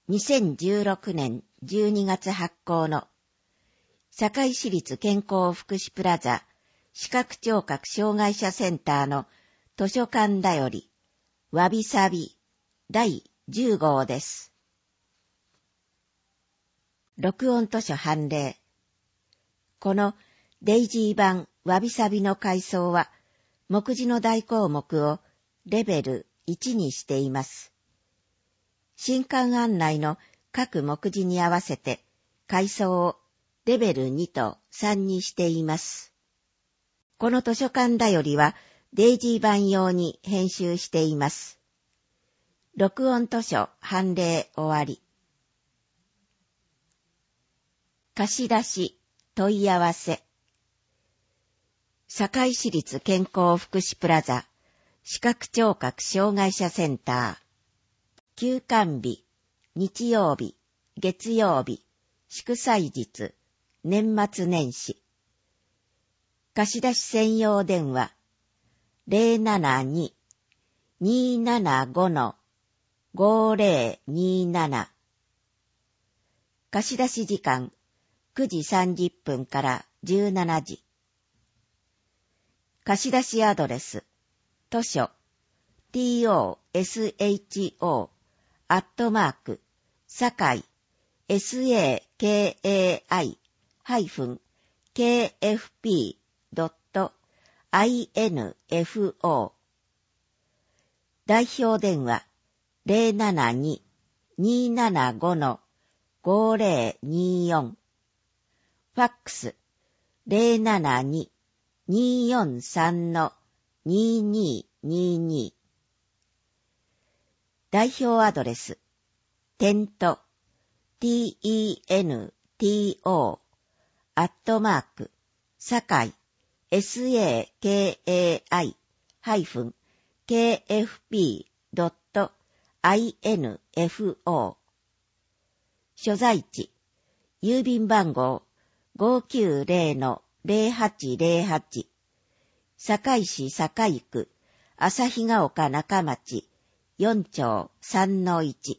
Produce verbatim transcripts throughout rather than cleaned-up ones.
にせんじゅうろくねんじゅうにがつ発行の堺市立健康福祉プラザ視覚聴覚障害者センターの図書館だよりわびさびだいじゅうごうです。録音図書判例。このデイジー版わびさびの階層は目次の大項目をレベルいちにしています。新刊案内の各目次に合わせて階層をレベルにとさんにしています。この図書館だよりはデイジー版用に編集しています。録音図書判例終わり。貸し出し問い合わせ。堺市立健康福祉プラザ視覚聴覚障害者センター。休館日、日曜日、月曜日、祝祭日、年末年始。貸し出し専用電話 ゼロななに にーななご ごゼロにーなな。貸し出し時間くじさんじゅっぷんからじゅうしちじ。貸し出しアドレス図書 トゥショ アットマーク堺 サカイ ハイフン ケーエフピー ドット アイエヌエフオー。 代表電話 ゼロななに にーななご ごゼロにーよん。ファックス ゼロななに にーよんさん にーにーにーにー。代表アドレステント テント アットマーク堺 サカイ ハイフン ケーエフピー ドット アイエヌエフオー。 所在地郵便番号 ごきゅうゼロ ゼロはちゼロはち 堺市堺区旭ヶ丘中町よんちょうさんのいち。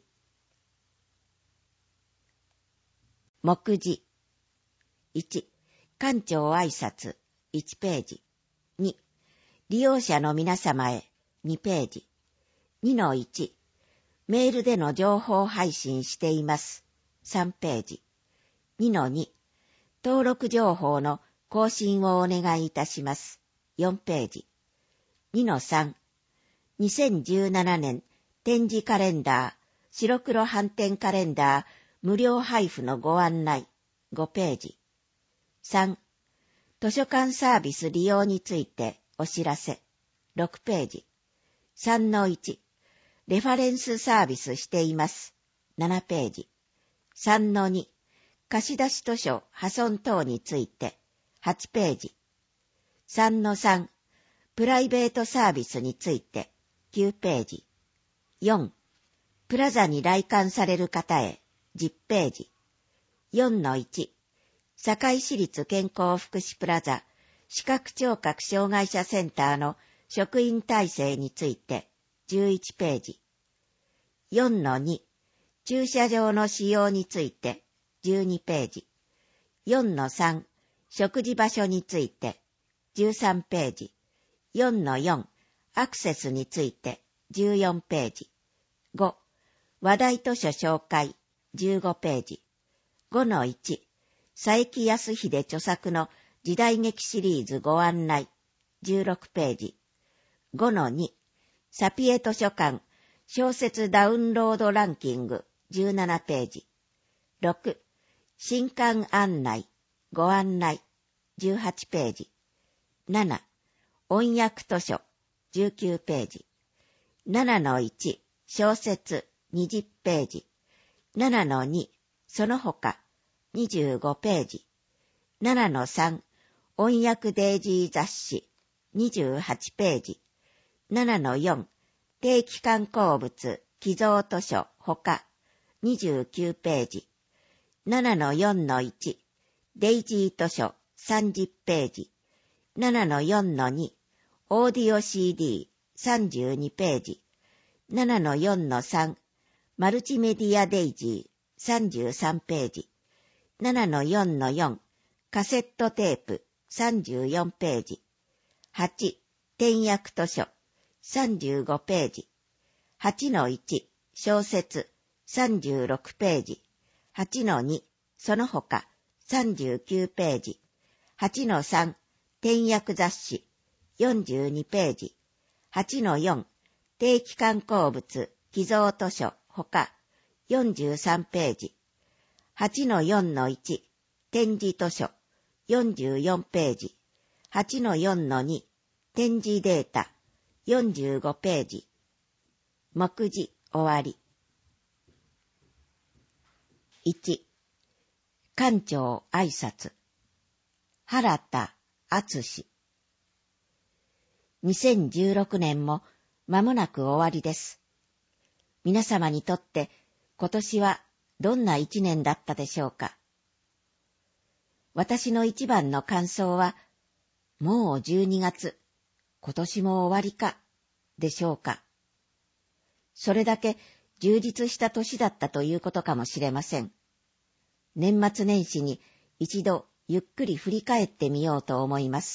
目次いち、館長挨拶いちページ。に、利用者の皆様へにページ。にのいち、メールでの情報配信していますさんページ。にのに、登録情報の更新をお願いいたしますよんページ。にのさん、にせんじゅうななねん展示カレンダー白黒斑点カレンダー無料配布のご案内ごページ。さん、図書館サービス利用についてお知らせろくページ。さんのいち、レファレンスサービスしていますななページ。さんのに、貸し出し図書破損等についてはちページ。さんのさん、プライベートサービスについてきゅうページ。よん、プラザに来館される方へじゅっページ。よんのいち、堺市立健康福祉プラザ視覚聴覚障害者センターの職員体制についてじゅういちページ。よんのに、駐車場の使用についてじゅうにページ。よんのさん、食事場所についてじゅうさんページ。よんのよん、アクセスについてじゅうよんページ。ご、話題図書紹介じゅうごページ。ごのいち、佐伯康秀著作の時代劇シリーズご案内じゅうろくページ。ごのに、サピエ図書館小説ダウンロードランキングじゅうななページ。ろく、新刊案内ご案内じゅうはちページ。なな、音訳図書じゅうきゅうページ。ななのいち、小説にじゅうページ。ななのに、その他にじゅうごページ。ななのさん、音訳デイジー雑誌にじゅうはちページ。ななのよん、定期刊行物寄贈図書他にじゅうきゅうページ。ななのよんのいち、デイジー図書さんじゅうページ。ななのよんのに、オーディオ シーディーさんじゅうにページ。ななのよんのさん、 マルチメディアデイジーさんじゅうさんページ、ななのよんのよん カセットテープさんじゅうよんページ、はち点訳図書さんじゅうごページ、はちのいち小説さんじゅうろくページ、はちのにその他さんじゅうきゅうページ、はちのさん点訳雑誌よんじゅうにページ、はちのよん定期刊行物寄贈図書他よんじゅうさんページ、はちのよんのいち展示図書よんじゅうよんページ、はちのよんのに展示データよんじゅうごページ。目次終わり。いち、館長挨拶。原田敦。にせんじゅうろくねんも間もなく終わりです。皆様にとって今年はどんな一年だったでしょうか。私の一番の感想は、もうじゅうにがつ、今年も終わりか、でしょうか。それだけ充実した年だったということかもしれません。年末年始に一度ゆっくり振り返ってみようと思います。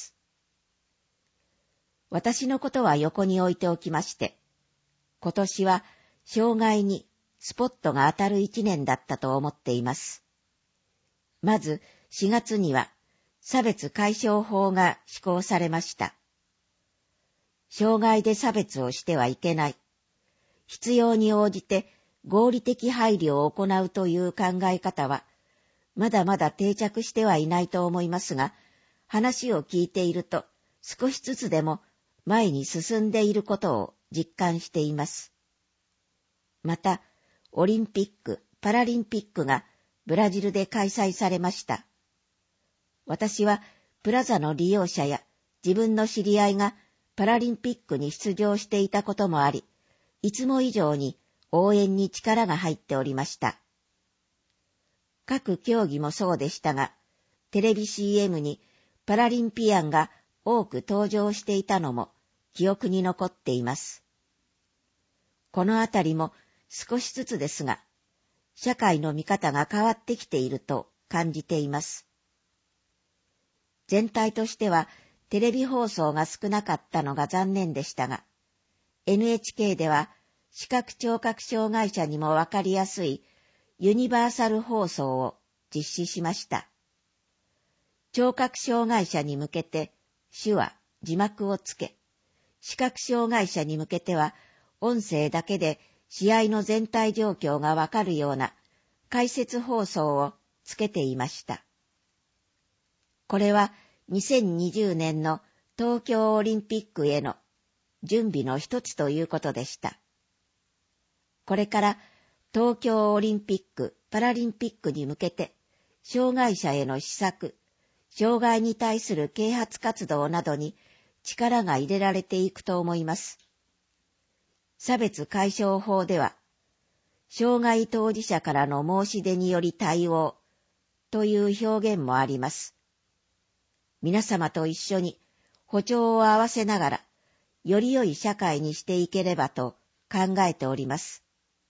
私のことは横に置いておきまして、今年は生涯にスポットが当たる一年だったと思っています。まずしがつには差別解消法が施行されました。障害で差別をしてはいけない。必要に応じて合理的配慮を行うという考え方は、まだまだ定着してはいないと思いますが、話を聞いていると少しずつでも前に進んでいることを実感しています。また、オリンピック・パラリンピックがブラジルで開催されました。私はプラザの利用者や自分の知り合いがパラリンピックに出場していたこともあり、いつも以上に応援に力が入っておりました。各競技もそうでしたが、テレビ シーエム にパラリンピアンが多く登場していたのも記憶に残っています。このあたりも少しずつですが、社会の見方が変わってきていると感じています。全体としてはテレビ放送が少なかったのが残念でしたが、エヌエイチケー では視覚聴覚障害者にもわかりやすいユニバーサル放送を実施しました。聴覚障害者に向けて手話、字幕をつけ、視覚障害者に向けては音声だけで試合の全体状況がわかるような解説放送をつけていました。これはにせんにじゅうねんの東京オリンピックへの準備の一つということでした。これから東京オリンピック・パラリンピックに向けて障害者への施策、障害に対する啓発活動などに力が入れられていくと思います。差別解消法では、障害当事者からの申し出により対応という表現もあります。皆様と一緒に歩調を合わせながら、より良い社会にしていければと考えております。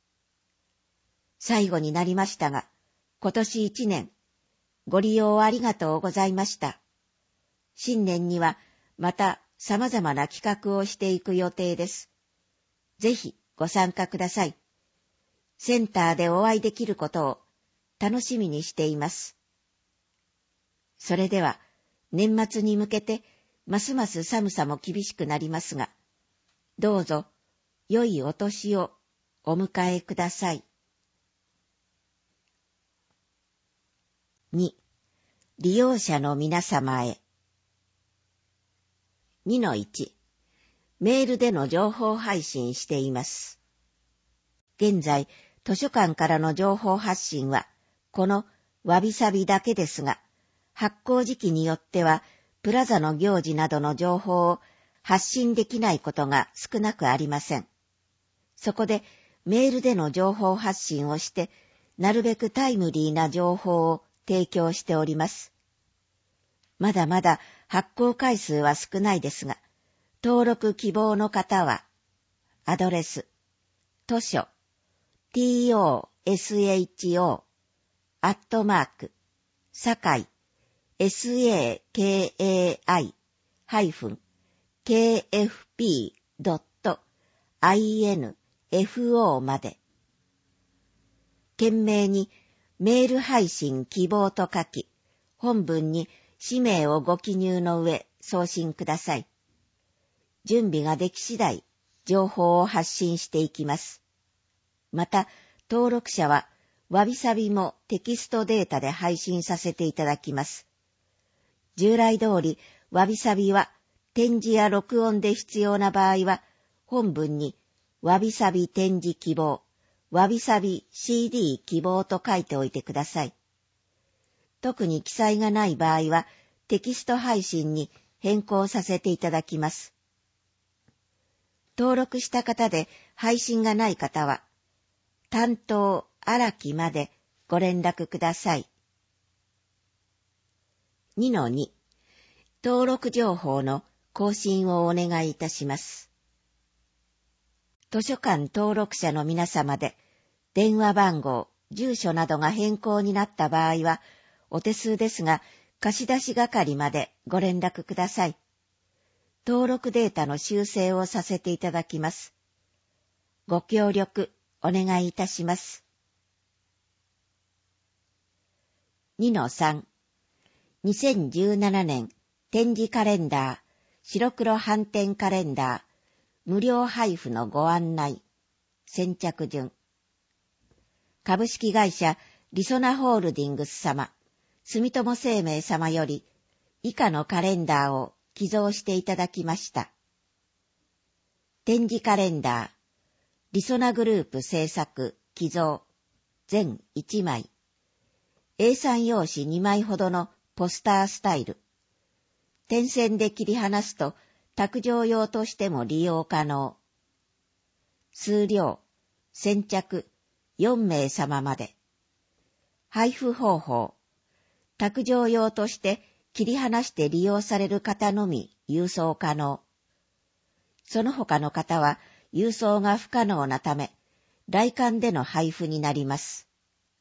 最後になりましたが、今年一年、ご利用ありがとうございました。新年にはまた様々な企画をしていく予定です。ぜひご参加ください。センターでお会いできることを楽しみにしています。それでは、年末に向けてますます寒さも厳しくなりますが、どうぞ良いお年をお迎えください。に、利用者の皆様へ。にのいち、メールでの情報配信しています。現在、図書館からの情報発信は、このわびさびだけですが、発行時期によっては、プラザの行事などの情報を発信できないことが少なくありません。そこで、メールでの情報発信をして、なるべくタイムリーな情報を提供しております。まだまだ発行回数は少ないですが、登録希望の方は、アドレス、図書、 tosho アットマークさかい sakai ハイフン kfp.info まで。懸命にメール配信希望と書き、本文に氏名をご記入の上送信ください。準備ができ次第、情報を発信していきます。また、登録者は、わびさびもテキストデータで配信させていただきます。従来通り、わびさびは、展示や録音で必要な場合は、本文に、わびさび展示希望、わびさび シーディー 希望と書いておいてください。特に記載がない場合は、テキスト配信に変更させていただきます。登録した方で配信がない方は、担当荒木までご連絡ください。にのに 登録情報の更新をお願いいたします。図書館登録者の皆様で電話番号、住所などが変更になった場合は、お手数ですが貸出係までご連絡ください。登録データの修正をさせていただきます。ご協力お願いいたします。にのさん にせんじゅうななねん展示カレンダー白黒斑点カレンダー無料配布のご案内先着順株式会社りそなホールディングス様住友生命様より以下のカレンダーを寄贈していただきました。展示カレンダーりそなグループ制作寄贈全いちまい エーさん 用紙にまいほどのポスタースタイル点線で切り離すと卓上用としても利用可能数量先着よんめい様まで配布方法卓上用として切り離して利用される方のみ郵送可能その他の方は郵送が不可能なため、来館での配布になります。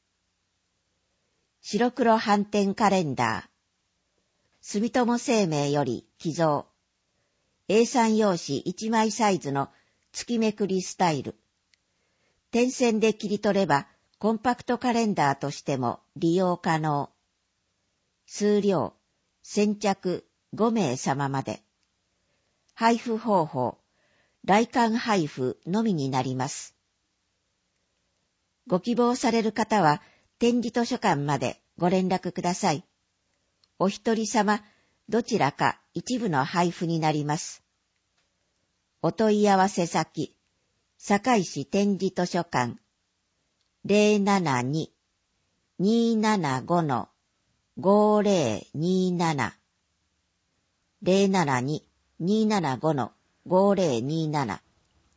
白黒斑点カレンダー、住友生命より寄贈、エーさん 用紙いちまいサイズの月めくりスタイル、点線で切り取ればコンパクトカレンダーとしても利用可能。数量、先着ごめい様まで。配布方法、来館配布のみになります。ご希望される方は展示図書館までご連絡ください。お一人様どちらか一部の配布になります。お問い合わせ先、堺市展示図書館 ゼロななに にーななご ごゼロにーなな ゼロななに にーななご ごゼロにーなな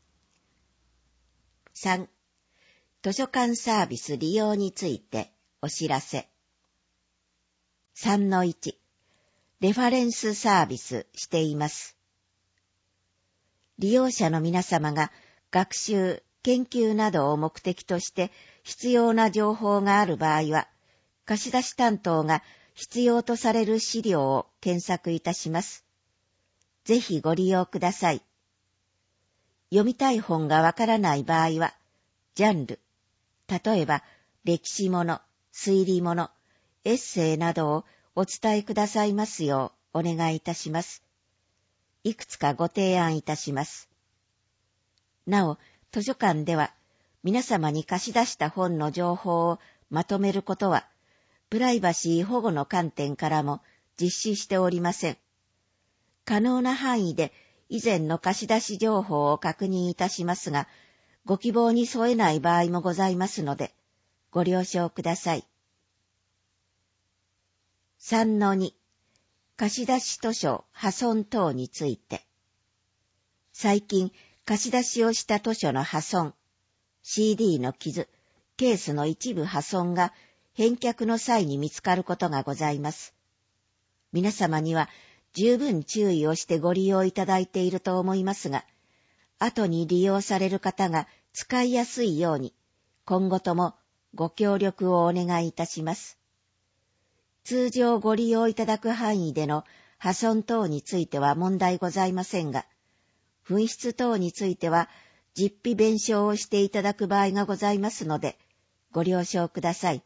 さん. 図書館サービス利用についてお知らせ さんのいち レファレンスサービスしています。利用者の皆様が学習、研究などを目的として必要な情報がある場合は、貸出担当が必要とされる資料を検索いたします。ぜひご利用ください。読みたい本がわからない場合は、ジャンル、例えば歴史もの、推理もの、エッセイなどをお伝えくださいますようお願いいたします。いくつかご提案いたします。なお、図書館では皆様に貸し出した本の情報をまとめることは、プライバシー保護の観点からも実施しておりません。可能な範囲で以前の貸し出し情報を確認いたしますが、ご希望に添えない場合もございますので、ご了承ください。さんのに 貸し出し図書破損等について。最近貸し出しをした図書の破損、シーディー の傷、ケースの一部破損が返却の際に見つかることがございます。皆様には十分注意をしてご利用いただいていると思いますが、後に利用される方が使いやすいように、 今後ともご協力をお願いいたします。通常ご利用いただく範囲での破損等については問題ございませんが、紛失等については実費弁償をしていただく場合がございますので、ご了承ください。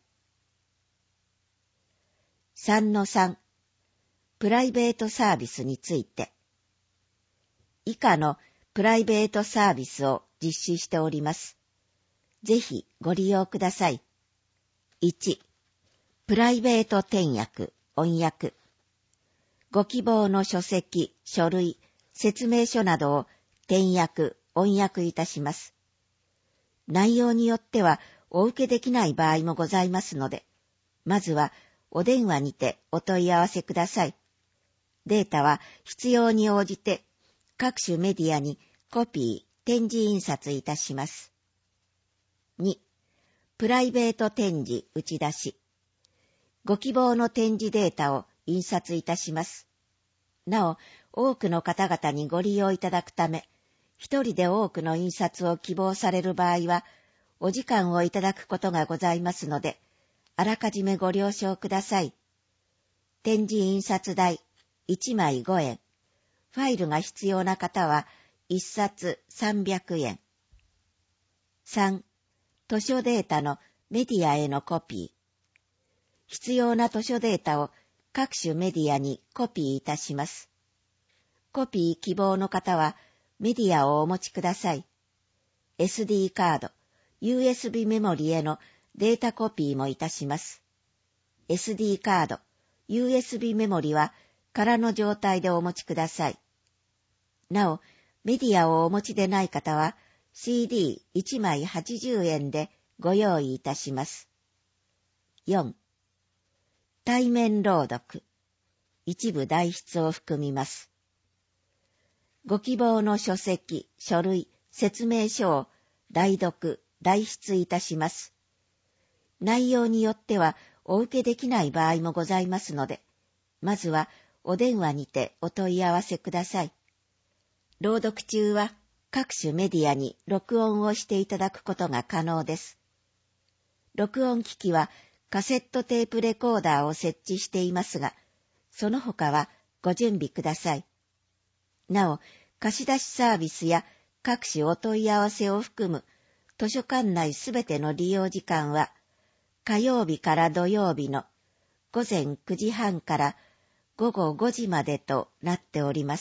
さんのさん、プライベートサービスについて。以下のプライベートサービスを実施しております。ぜひご利用ください。いち、プライベート転訳、翻訳。ご希望の書籍、書類、説明書などを転訳、翻訳いたします。内容によってはお受けできない場合もございますので、まずはお電話にてお問い合わせください。データは必要に応じて各種メディアにコピー、展示印刷いたします。に、プライベート展示打ち出し。ご希望の展示データを印刷いたします。なお、多くの方々にご利用いただくため、一人で多くの印刷を希望される場合は、お時間をいただくことがございますので、あらかじめご了承ください。展示印刷代いちまいごえん。ファイルが必要な方はいっさつさんびゃくえん。さん、図書データのメディアへのコピー。必要な図書データを各種メディアにコピーいたします。コピー希望の方はメディアをお持ちください。エスディー カード、ユーエスビー メモリへのデータコピーもいたします。エスディー カード、ユーエスビー メモリは空の状態でお持ちください。なお、メディアをお持ちでない方は シーディーいちまいはちじゅうえんでご用意いたします。よん、対面朗読。一部代筆を含みます。ご希望の書籍、書類、説明書を代読、代筆いたします。内容によってはお受けできない場合もございますので、まずはお電話にてお問い合わせください。朗読中は各種メディアに録音をしていただくことが可能です。録音機器はカセットテープレコーダーを設置していますが、その他はご準備ください。なお、貸し出しサービスや各種お問い合わせを含む図書館内すべての利用時間は、火曜日から土曜日のごぜんくじはんからごごごじまでとなっております。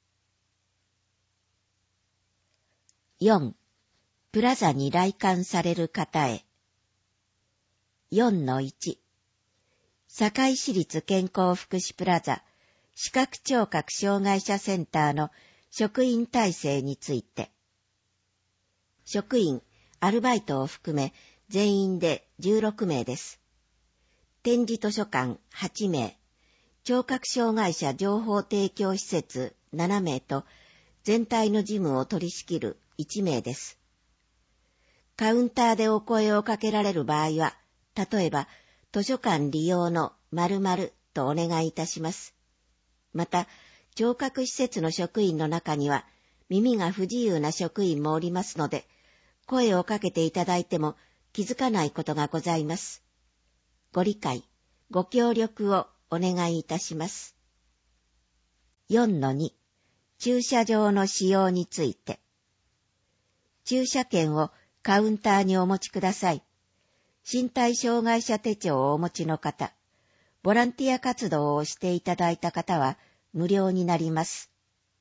よん、プラザに来館される方へ。よんのいち、堺市立健康福祉プラザ視覚聴覚障害者センターの職員体制について。職員、アルバイトを含め全員でじゅうろくめいです。展示図書館はちめい、聴覚障害者情報提供施設ななめいと全体の事務を取り仕切るいちめいです。カウンターでお声をかけられる場合は、例えば図書館利用の〇〇とお願いいたします。また、聴覚施設の職員の中には耳が不自由な職員もおりますので、声をかけていただいても気づかないことがございます。ご理解、ご協力をお願いいたします。よんのに、駐車場の使用について。駐車券をカウンターにお持ちください。身体障害者手帳をお持ちの方、ボランティア活動をしていただいた方は無料になります。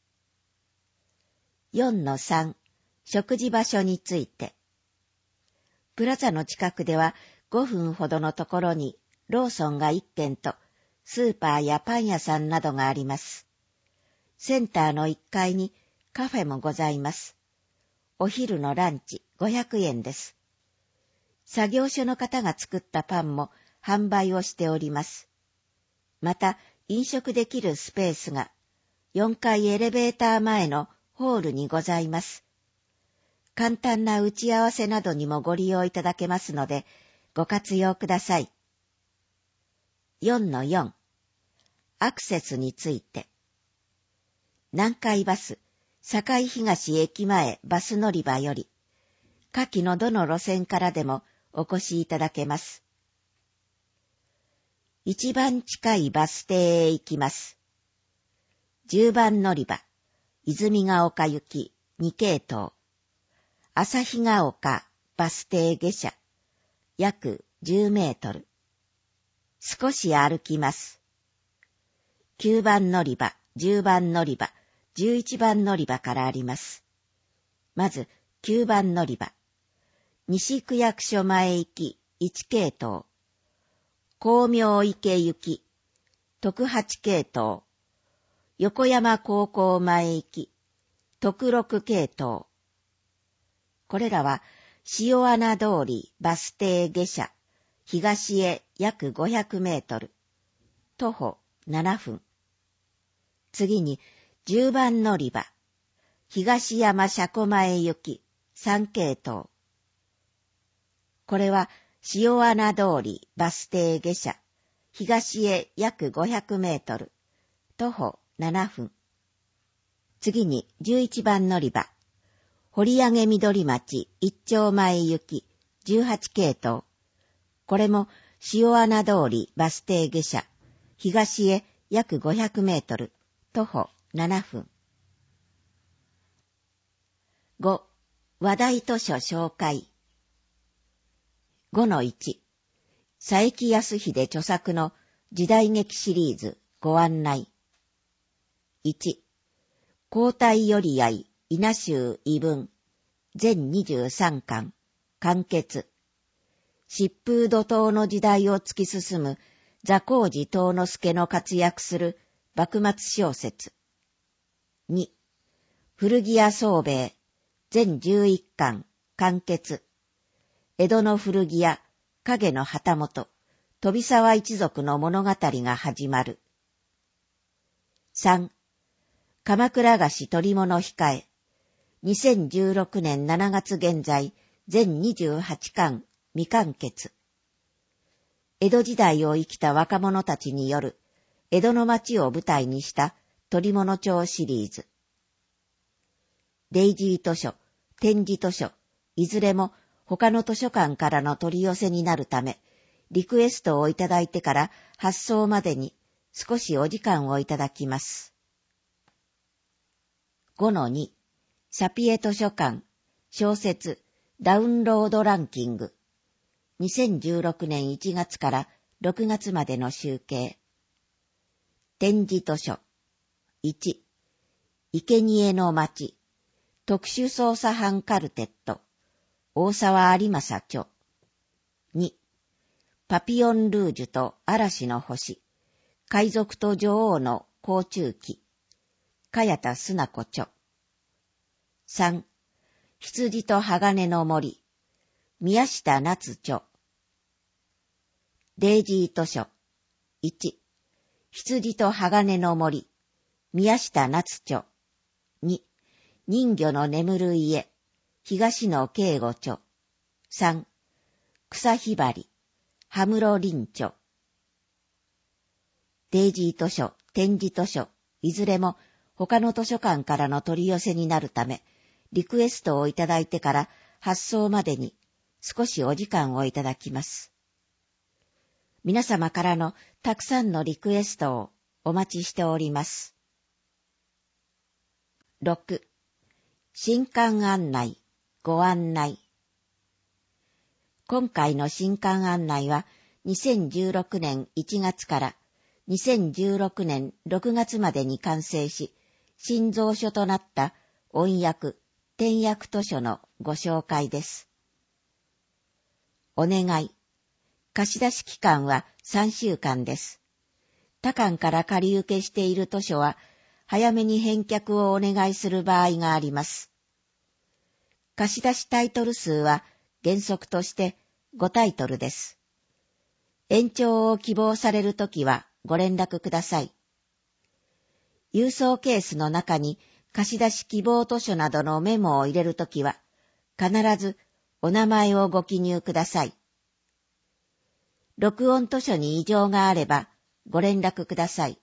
よんのさん、食事場所について。プラザの近くではごふんほどのところにローソンがいっけんとスーパーやパン屋さんなどがあります。センターのいっかいにカフェもございます。お昼のランチごひゃくえんです。作業所の方が作ったパンも販売をしております。また、飲食できるスペースがよんかいエレベーター前のホールにございます。簡単な打ち合わせなどにもご利用いただけますので、ご活用ください。よんのよん、アクセスについて。南海バス、堺東駅前バス乗り場より、 下記のどの路線からでもお越しいただけます。一番近いバス停へ行きます。十番乗り場、泉ヶ丘行きに系統。旭ヶ丘バス停下車、約じゅうメートル。少し歩きます。九番乗り場、十番乗り場、十一番乗り場からあります。まず、九番乗り場。西区役所前行きいち系統。光明池行き、徳八系統。横山高校前行き、徳六系統。これらは、塩穴通りバス停下車、東へ約ごひゃくメートル。徒歩ななふん。次に、十番乗り場。東山車庫前行き、さん系統。これは、塩穴通りバス停下車、東へ約ごひゃくメートル。徒歩ななふん。次に、十一番乗り場。堀上緑町一丁前行き、じゅうはち系統。これも、塩穴通りバス停下車、東へ約ごひゃくメートル。徒歩ななふん。ご. 話題図書紹介。ごのいち. 佐伯康秀著作の時代劇シリーズご案内。いち. 皇太より合い稲集異文全にじゅうさんかん完結。疾風怒涛の時代を突き進む座高寺藤之助の活躍する幕末小説。に. 古着屋宗兵衛全じゅういっかん完結。江戸の古着屋影の旗本飛沢一族の物語が始まる。さん. 鎌倉菓子取物控えにせんじゅうろくねんしちがつ現在全にじゅうはちかん未完結。江戸時代を生きた若者たちによる江戸の町を舞台にした取物帳シリーズ。デイジー図書、点字図書、いずれも他の図書館からの取り寄せになるため、リクエストをいただいてから発送までに少しお時間をいただきます。ごのに. サピエ図書館小説ダウンロードランキングにせんじゅうろくねんいちがつからろくがつまでの集計。点字図書いち. 生贄の町特殊捜査班カルテット大沢有正著。に. パピヨンルージュと嵐の星海賊と女王の甲冑記茅田須奈子著。さん. 羊と鋼の森宮下夏著。デイジー図書いち. 羊と鋼の森宮下夏著。に. 人魚の眠る家東野圭吾著。さん. 草ひばり羽室凛著。デイジー図書、点字図書、いずれも他の図書館からの取り寄せになるため、リクエストをいただいてから発送までに少しお時間をいただきます。皆様からのたくさんのリクエストをお待ちしております。ろく. 新刊案内、ご案内。今回の新刊案内はにせんじゅうろくねんいちがつからにせんじゅうろくねんろくがつまでに完成し、新蔵書となった音訳、点訳図書のご紹介です。お願い。貸出期間はさんしゅうかんです。他館から借り受けしている図書は、早めに返却をお願いする場合があります。貸出タイトル数は原則としてごタイトルです。延長を希望されるときはご連絡ください。郵送ケースの中に貸出希望図書などのメモを入れるときは、必ずお名前をご記入ください。録音図書に異常があればご連絡ください。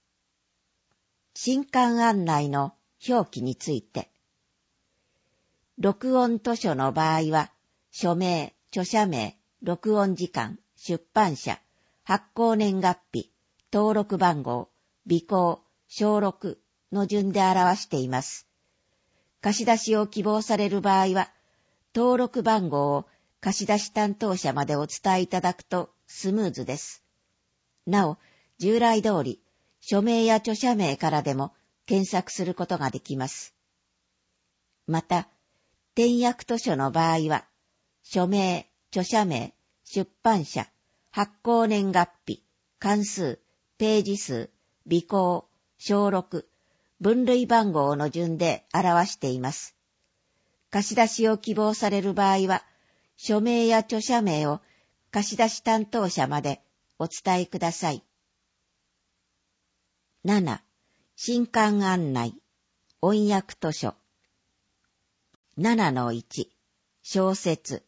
新刊案内の表記について。 録音図書の場合は、署名、著者名、録音時間、出版社、発行年月日、登録番号、尾行、小録の順で表しています。貸し出しを希望される場合は、登録番号を貸し出し担当者までお伝えいただくとスムーズです。なお、従来通り、署名や著者名からでも検索することができます。また、点訳図書の場合は、署名、著者名、出版社、発行年月日、巻数、ページ数、尾行、小録、分類番号の順で表しています。貸し出しを希望される場合は、署名や著者名を貸し出し担当者までお伝えください。なな. 新刊案内、音訳図書。ななのいち. 小説。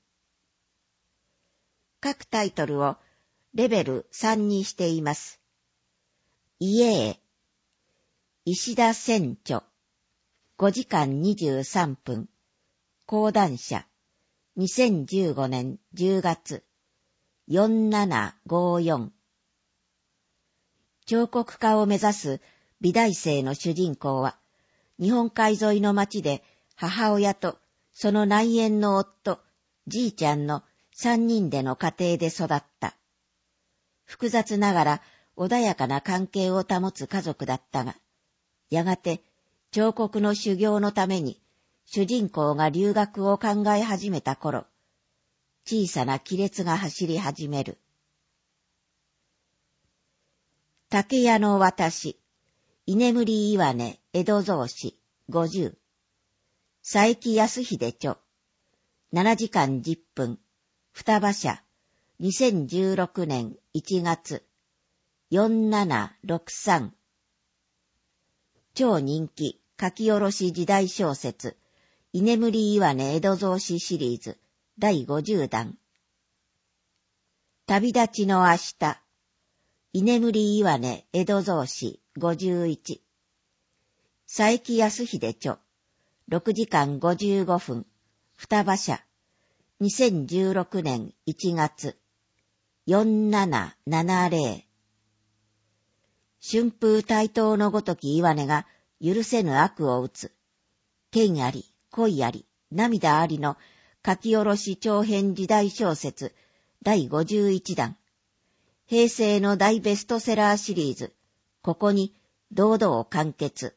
各タイトルをレベルさんにしています。家へ。石田千著。ごじかんにじゅうさんぷん。講談社。にせんじゅうごねんじゅうがつ。よんななごよん。彫刻家を目指す美大生の主人公は、日本海沿いの町で母親とその内縁の夫、じいちゃんの三人での家庭で育った。複雑ながら穏やかな関係を保つ家族だったが、やがて彫刻の修行のために主人公が留学を考え始めた頃、小さな亀裂が走り始める。竹屋の私、居眠り岩根江戸草子ごじゅう。佐伯康秀著。ななじかんじゅっぷん。双葉社。にせんじゅうろくねんいちがつ。よんななろくさん。超人気書き下ろし時代小説。居眠り岩根江戸草子シリーズだいごじゅうだん。旅立ちの明日。居眠り岩根江戸草子ごじゅういち。佐伯康秀著。ろくじかんごじゅうごふん。双葉社。にせんじゅうろくねんいちがつ。よんななななぜろ。春風台頭のごとき岩根が許せぬ悪を打つ。剣あり、恋あり、涙ありの書き下ろし長編時代小説だいごじゅういちだん。平成の大ベストセラーシリーズ、ここに堂々完結。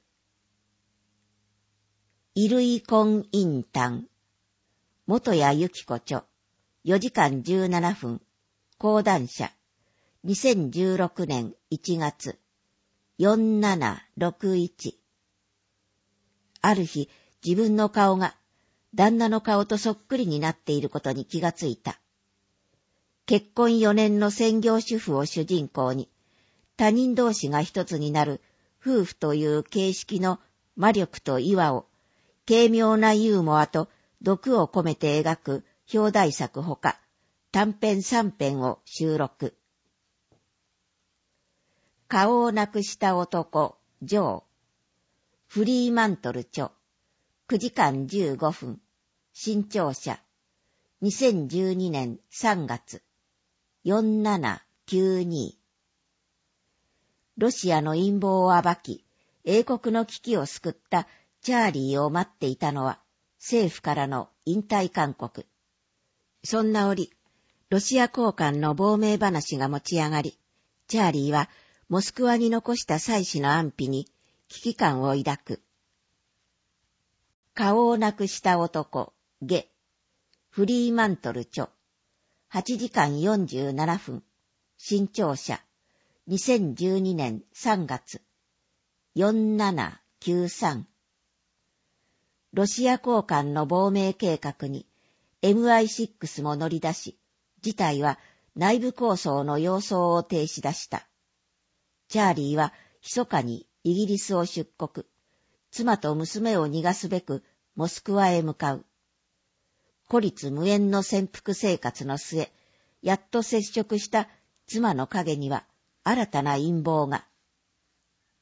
衣類婚姻譚。元谷由紀子著。よじかんじゅうななふん。講談社。にせんじゅうろくねんいちがつ。よんななろくいち。ある日、自分の顔が旦那の顔とそっくりになっていることに気がついた。結婚よねんの専業主婦を主人公に、他人同士が一つになる夫婦という形式の魔力と岩を、軽妙なユーモアと毒を込めて描く表題作ほか、短編さんぺんを収録。顔をなくした男、ジョー。フリーマントル著。くじかんじゅうごふん。新潮社。にせんじゅうにねんさんがつ。よんななきゅうに。ロシアの陰謀を暴き、英国の危機を救ったチャーリーを待っていたのは政府からの引退勧告。そんな折、ロシア高官の亡命話が持ち上がり、チャーリーはモスクワに残した妻子の安否に危機感を抱く。顔をなくした男、ゲ。フリーマントル著。はちじかんよんじゅうななふん。新潮社。にせんじゅうにねんさんがつ。よんななきゅうさん。ロシア高官の亡命計画に エムアイシックス も乗り出し、事態は内部抗争の様相を呈し出した。チャーリーは密かにイギリスを出国、妻と娘を逃がすべくモスクワへ向かう。孤立無縁の潜伏生活の末、やっと接触した妻の影には新たな陰謀が。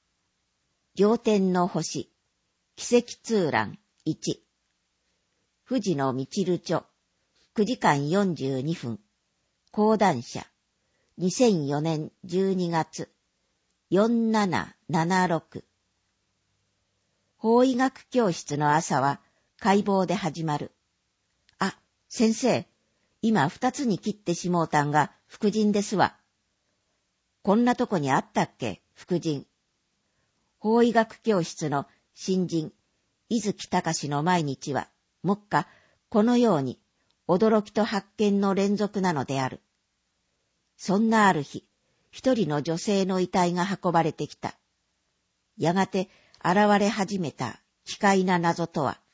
仰天の星、奇跡通覧いち。 富士のみちる著、くじかんよんじゅうにふん、講談社、にせんよねんじゅうにがつ、よんななななろく。法医学教室の朝は解剖で始まる。あ、先生、今二つに切ってしもうたんが副腎ですわ。こんなとこにあったっけ、副腎。法医学教室の新人、伊月隆の毎日は、目下、このように、驚きと発見の連続なのである。そんなある日、一人の女性の遺体が運ばれてきた。やがて現れ始めた奇怪な謎とは、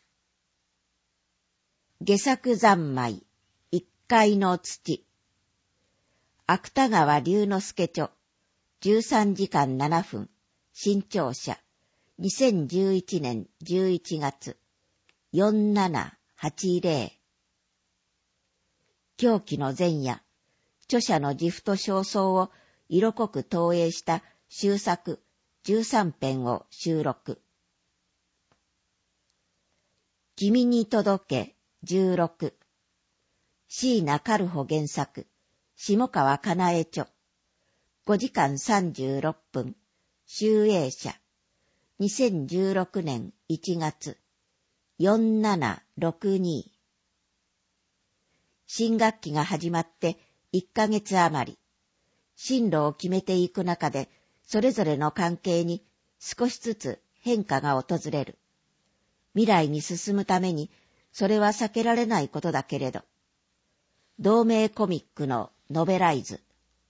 下作三昧、一階の土。芥川龍之介著、じゅうさんじかんななふん、新潮社、にせんじゅういちねんじゅういちがつ、よんななはちぜろ。狂気の前夜、著者の自負と焦燥を色濃く投影した終作じゅうさんぺんを収録。君に届けじゅうろく。椎名カルホ原作、下川かなえ著、ごじかんさんじゅうろっぷん、集英社、にせんじゅうろくねんいちがつ、よんななろくに。新学期が始まっていっかげつ余り、進路を決めていく中で、それぞれの関係に少しずつ変化が訪れる。未来に進むために、それは避けられないことだけれど、同名コミックのノベライズ。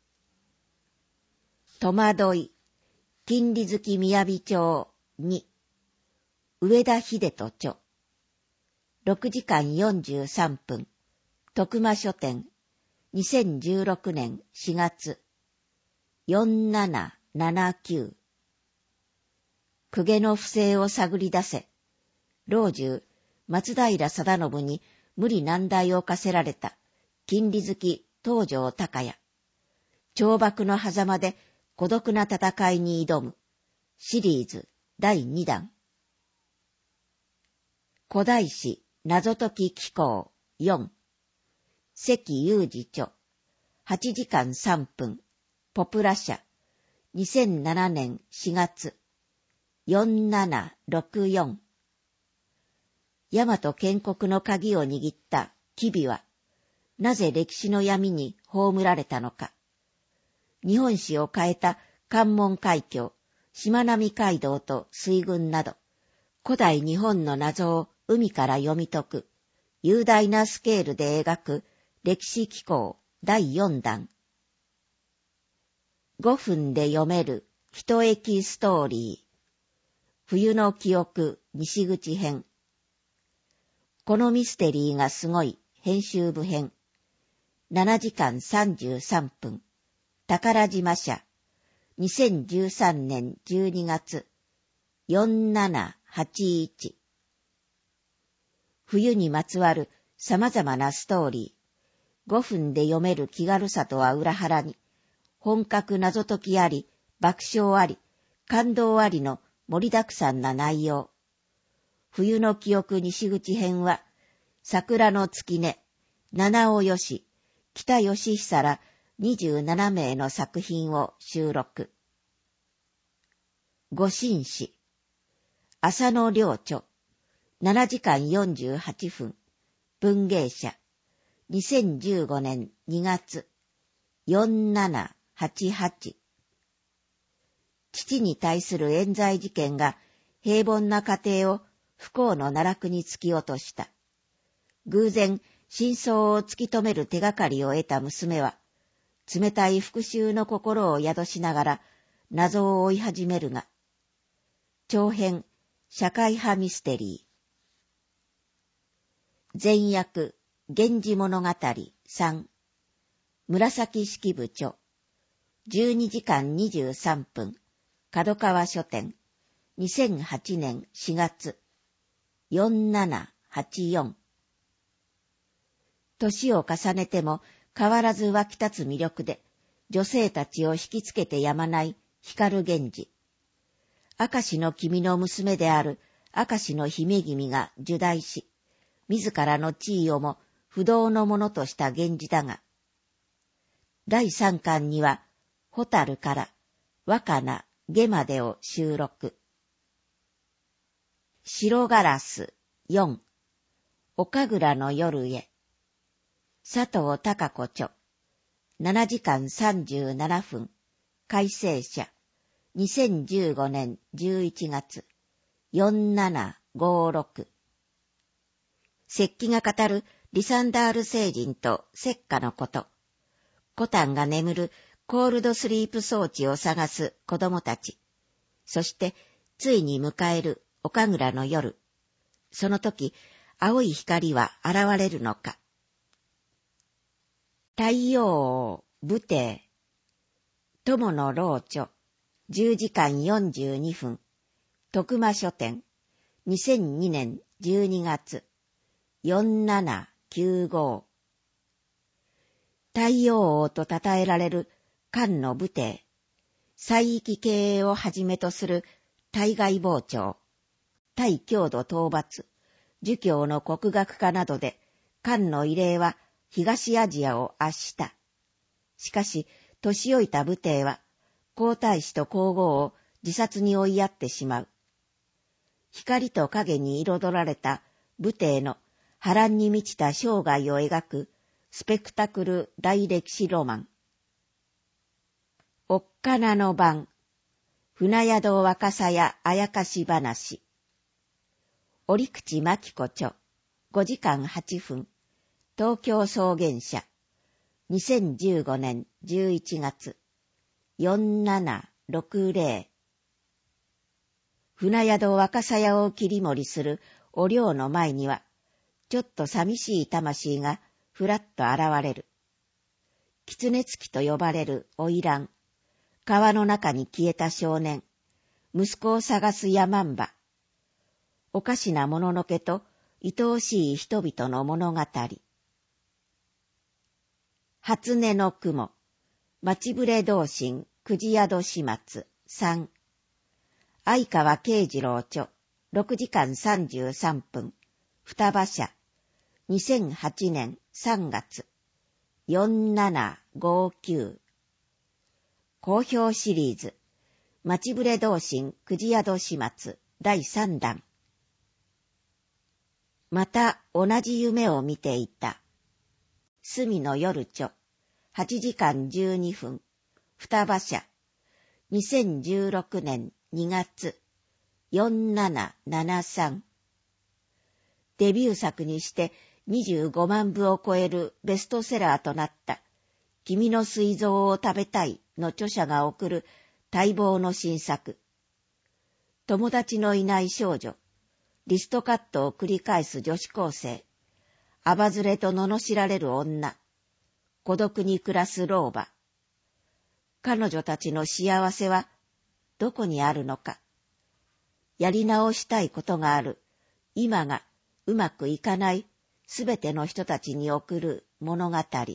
戸惑い、金利月雅町に、上田秀人著、ろくじかんよんじゅうさんぷん、徳間書店、にせんじゅうろくねんしがつ、よんななななきゅう。公家の不正を探り出せ、老中、松平定信に無理難題を課せられた、金利月東條高也。懲罰の狭間で孤独な戦いに挑む、シリーズだいにだん。古代史謎解き紀行よん。関裕二著、はちじかんさんぷん、ポプラ社、にせんななねんしがつ、よんななろくよん。大和建国の鍵を握った吉備は、なぜ歴史の闇に葬られたのか。日本史を変えた関門海峡、しまなみ海道と水軍など、古代日本の謎を海から読み解く、雄大なスケールで描く歴史紀行だいよんだん。ごふんで読める一駅ストーリー。冬の記憶西口編。このミステリーがすごい編集部編。ななじかんさんじゅうさんぷん。宝島社。にせんじゅうさんねんじゅうにがつ。よんななはちいち。冬にまつわる様々なストーリー。ごふんで読める気軽さとは裏腹に、本格謎解きあり、爆笑あり、感動ありの盛りだくさんな内容。冬の記憶西口編は、桜の月音、七尾よし、北義久らにじゅうななめいの作品を収録。御神史、浅野良著、ななじかんよんじゅうはっぷん、文芸社、にせんじゅうごねんにがつ、よんななはちはち。父に対する冤罪事件が平凡な家庭を不幸の奈落に突き落とした。偶然、真相を突き止める手がかりを得た娘は、冷たい復讐の心を宿しながら謎を追い始めるが、長編、社会派ミステリー。前訳、源氏物語さん。紫式部著。じゅうにじかんにじゅうさんぷん。角川書店。にせんはちねんしがつ。よんななはちよん。年を重ねても変わらず湧き立つ魅力で、女性たちを引きつけてやまない光源氏。明石の君の娘である明石の姫君が入内し、 自らの地位をも不動のものとした源氏だが、だいさんかんには、蛍から若菜、下までを収録。白ガラスよん、岡倉の夜へ。佐藤孝子著、ななじかんさんじゅうななふん、改正者、にせんじゅうごねんじゅういちがつ、よんななごろく。石器が語るリサンダール星人と石化のこと。コタンが眠るコールドスリープ装置を探す子供たち。そしてついに迎える岡倉の夜。その時、青い光は現れるのか。太陽王武帝。友の老著。じゅうじかんよんじゅうにふん。徳間書店。にせんにねんじゅうにがつ。よんななきゅうご。太陽王と称えられる漢の武帝。西域経営をはじめとする対外膨張。対郷土討伐。儒教の国学化などで、漢の異例は東アジアを圧した。しかし、年老いた武帝は、皇太子と皇后を自殺に追いやってしまう。光と影に彩られた武帝の波乱に満ちた生涯を描くスペクタクル大歴史ロマン。おっかなの晩、船宿若さやあやかし話。折口真紀子著、ごじかんはっぷん、東京草原社、にせんじゅうごねんじゅういちがつ、よんななろくぜろ。船宿若さやを切り盛りするお寮の前には、ちょっと寂しい魂がふらっと現れる。狐付きと呼ばれる花魁、川の中に消えた少年、息子を探す山んば、おかしなもののけと愛おしい人々の物語。初音の雲、町ぶれ同心、九時宿始末、さん。相川慶次郎著、ろくじかんさんじゅうさんぷん、双葉社、にせんはちねんさんがつ、よんななごきゅう。好評シリーズ、町ぶれ同心、九時宿始末、だいさんだん。また同じ夢を見ていた。隅の夜著、はちじかんじゅうにふん、双葉社、にせんじゅうろくねんにがつ、よんななななさん。デビュー作にしてにじゅうごまんぶを超えるベストセラーとなった、君の膵臓を食べたいの著者が送る待望の新作。友達のいない少女、リストカットを繰り返す女子高生、アバズレと罵られる女、孤独に暮らす老婆。彼女たちの幸せはどこにあるのか。やり直したいことがある、今がうまくいかないすべての人たちに送る物語。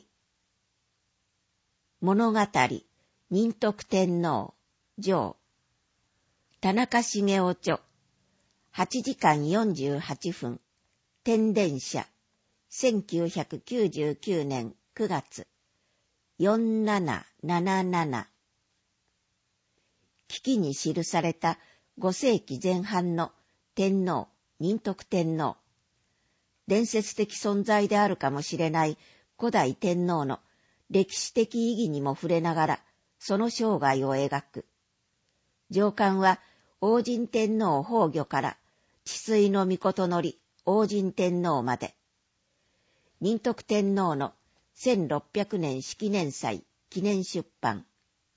物語、仁徳天皇、上。田中茂雄著、はちじかんよんじゅうはっぷん、天電社、せんきゅうひゃくきゅうじゅうきゅうねんくがつ、よんなななななな。危機に記されたごせいきぜん半の天皇、仁徳天皇。伝説的存在であるかもしれない古代天皇の歴史的意義にも触れながら、その生涯を描く。上巻は、王神天皇崩御から治水の命のり王神天皇まで。仁徳天皇のせんろっぴゃくねん式年祭記念出版。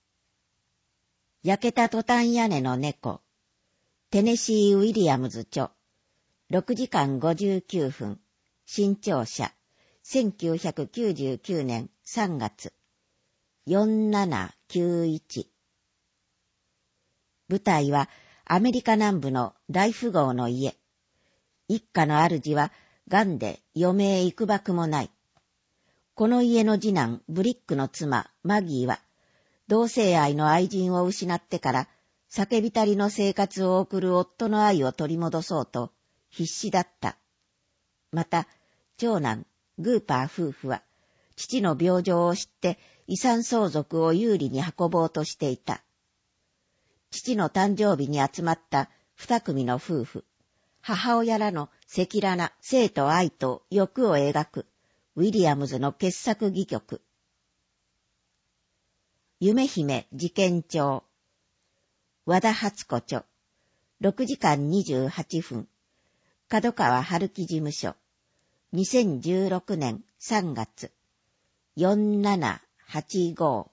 焼けたトタン屋根の猫。テネシー・ウィリアムズ著。ろくじかんごじゅうきゅうふん。新潮社。せんきゅうひゃくきゅうじゅうきゅうねんさんがつ。よんななきゅういち。舞台はアメリカ南部の大富豪の家。一家の主は癌で余命幾ばくもない。この家の次男ブリックの妻マギーは、同性愛の愛人を失ってから酒浸りの生活を送る夫の愛を取り戻そうと必死だった。 また、長男、グーパー夫婦は、父の病状を知って遺産相続を有利に運ぼうとしていた。父の誕生日に集まった二組の夫婦、母親らの赤裸々性と愛と欲を描くウィリアムズの傑作戯曲。夢姫事件帳、和田初子著、ろくじかんにじゅうはっぷん、角川春樹事務所、にせんじゅうろくねんさんがつ、よんななはちご。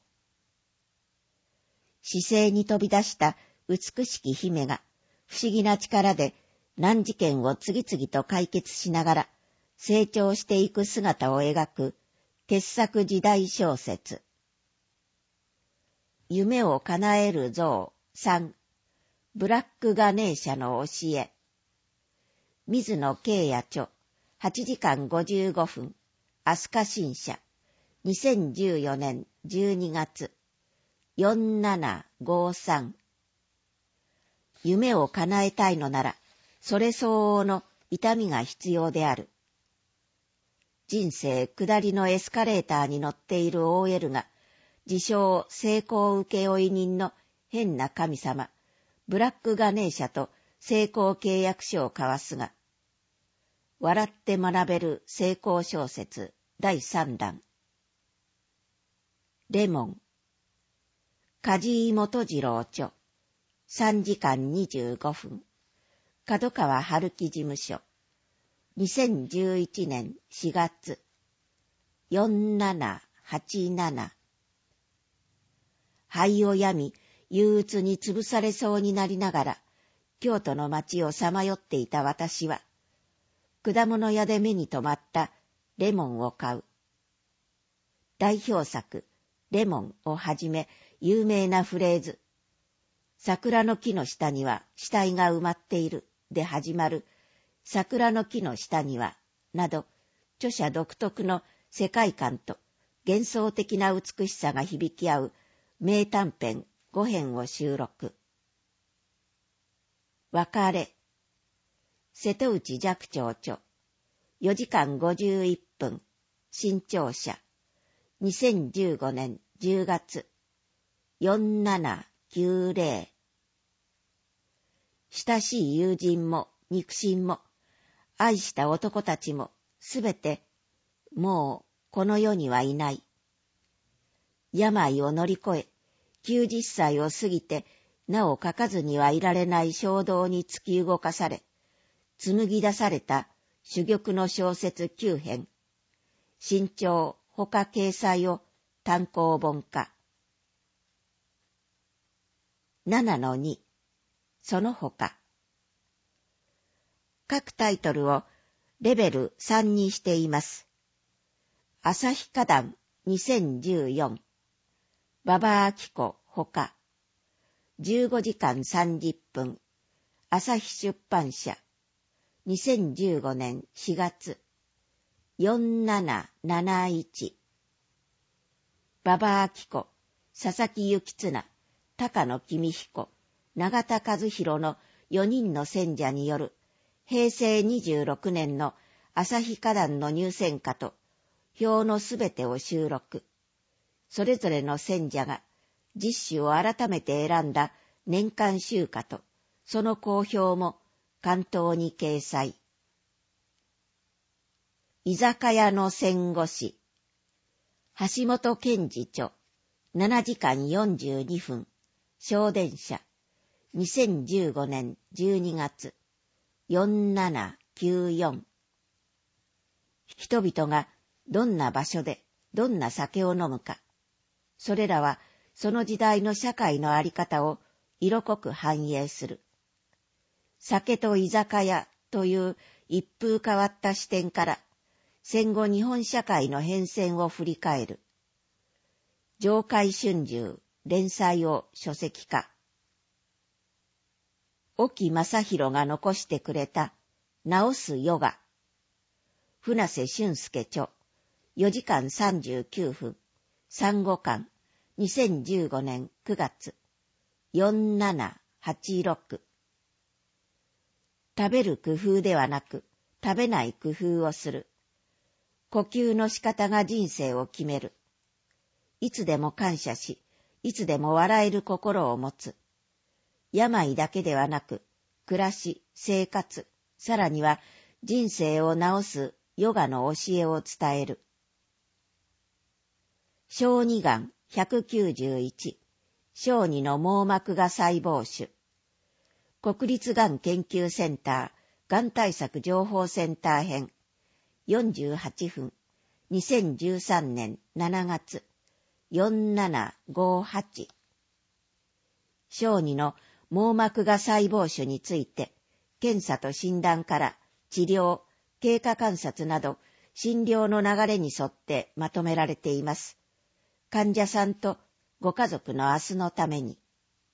姿勢に飛び出した美しき姫が不思議な力で難事件を次々と解決しながら成長していく姿を描く傑作時代小説。夢を叶える像さん、ブラックガネーシャの教え。水野慶也著、はちじかんごじゅうごふん、飛鳥新社、にせんじゅうよねんじゅうにがつ、よんななごさん。夢を叶えたいのなら、それ相応の痛みが必要である。人生下りのエスカレーターに乗っている オーエル が、自称成功請負人の変な神様、ブラックガネーシャと成功契約書を交わすが、笑って学べる成功小説だいさんだん。レモン。梶井元次郎著、さんじかんにじゅうごふん、角川春樹事務所、にせんじゅういちねんしがつ、よんななはちなな。肺を病み、憂鬱に潰されそうになりながら、京都の街をさまよっていた私は、果物屋で目に留まったレモンを買う。代表作、レモンをはじめ有名なフレーズ、桜の木の下には死体が埋まっているで始まる、桜の木の下には、など、著者独特の世界観と幻想的な美しさが響き合う名短編ごへんを収録。別れ。瀬戸内寂聴著、よじかんごじゅういっぷん、新潮社、にせんじゅうごねんじゅうがつ、よんななきゅうぜろ。親しい友人も肉親も、愛した男たちもすべて、もうこの世にはいない。病を乗り越え、きゅうじゅっさいを過ぎて、なお書かずにはいられない衝動に突き動かされ、紡ぎ出された珠玉の小説きゅうへん、新潮ほか掲載を単行本化。ななのに、その他。各タイトルをレベルさんにしています。旭花壇にせんじゅうよん、馬場明子ほか、じゅうごじかんさんじゅっぷん、朝日出版社、にせんじゅうごねんしがつ、よんなななないち。馬場明子、佐々木幸綱、高野公彦、永田和弘のよにんの選者によるへいせいにじゅうろくねんの旭花壇の入選歌と表のすべてを収録。それぞれの選者が実首を改めて選んだ年間集歌とその好評も関東に掲載。居酒屋の戦後史。橋本健二著、ななじかんよんじゅうにふん、小電車、にせんじゅうごねんじゅうにがつ、よんななきゅうよん。人々がどんな場所でどんな酒を飲むか、それらはその時代の社会のあり方を色濃く反映する。酒と居酒屋という一風変わった視点から戦後日本社会の変遷を振り返る。上海春秋連載を書籍化。沖正弘が残してくれた直すヨガ。船瀬俊介著、よじかんさんじゅうきゅうふん、さんごかん、にせんじゅうごねんくがつ、よんななはちろく。食べる工夫ではなく、 食べない工夫をする。呼吸の仕方が人生を決める。いつでも感謝し、いつでも笑える心を持つ。病だけではなく、暮らし、生活、さらには人生を治すヨガの教えを伝える。小児がんひゃくきゅうじゅういち、小児の網膜芽細胞腫。国立がん研究センター、がん対策情報センター編、よんじゅうはちふん、にせんじゅうさんねんしちがつ、よんななごはち。小児の網膜芽細胞腫について、検査と診断から治療、経過観察など、診療の流れに沿ってまとめられています。患者さんとご家族の明日のために。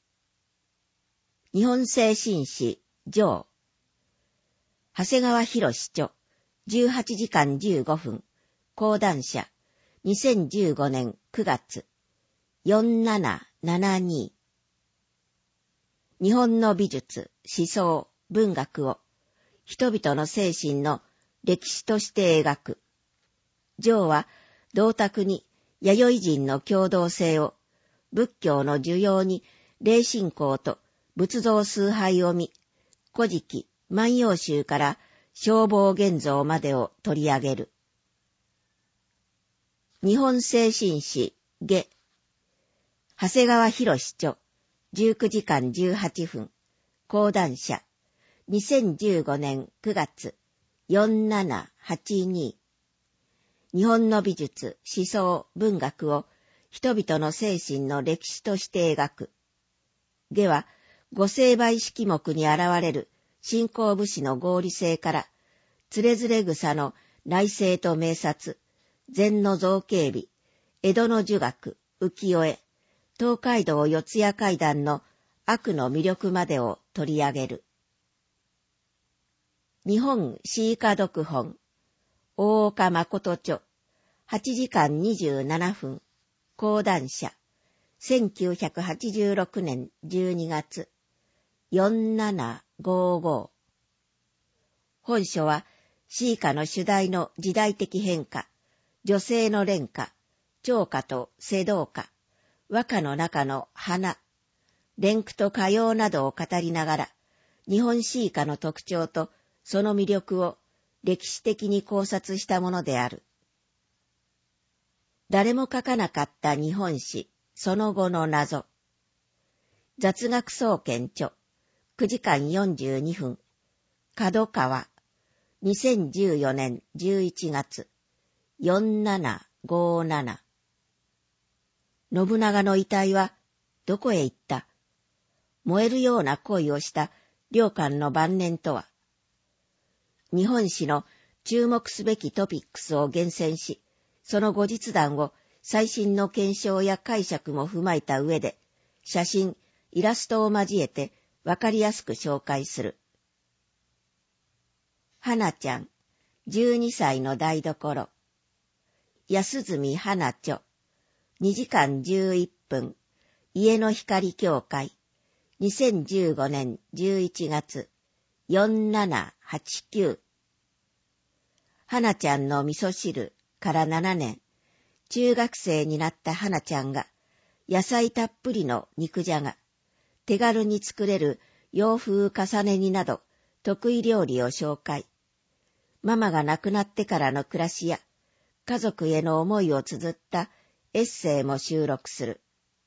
日本精神史上、長谷川博著、じゅうはちじかんじゅうごふん、講談社、にせんじゅうごねんくがつ、よんななななに。日本の美術、思想、文学を、人々の精神の歴史として描く。上は、銅鐸に弥生人の共同性を、仏教の需要に霊信仰と仏像崇拝を見、古事記、万葉集から消防現像までを取り上げる。日本精神史下、長谷川博著、じゅうくじかんじゅうはちふん、講談社、にせんじゅうごねんくがつ、よんななはちに。日本の美術、思想、文学を人々の精神の歴史として描く。下は、御成敗式目に現れる信仰武士の合理性から、つれづれ草の内政と明察、禅の造形美、江戸の儒学、浮世絵、東海道四谷怪談の悪の魅力までを取り上げる。日本詩歌読本、大岡誠著、はちじかんにじゅうななふん、講談社、せんきゅうひゃくはちじゅうろくねんじゅうにがつ、よんななごご。本書は、詩歌の主題の時代的変化、女性の恋歌、長歌と世道歌、和歌の中の花、連句と歌謡などを語りながら、日本詩歌の特徴とその魅力を歴史的に考察したものである。誰も書かなかった日本史、その後の謎。雑学総研著、くじかんよんじゅうにふん、角川、にせんじゅうよねんじゅういちがつ、よんななごなな。信長の遺体はどこへ行った？燃えるような恋をした良寛の晩年とは。日本史の注目すべきトピックスを厳選し、その後日談を最新の検証や解釈も踏まえた上で、写真、イラストを交えてわかりやすく紹介する。花ちゃん、じゅうにさいの台所。安住花著、にじかんじゅういっぷん、家の光協会、にせんじゅうごねんじゅういちがつ、よんななはちきゅう。花ちゃんの味噌汁からななねん、中学生になった花ちゃんが、野菜たっぷりの肉じゃが、手軽に作れる洋風重ね煮など、得意料理を紹介。ママが亡くなってからの暮らしや、家族への思いを綴ったエッセイも収録する。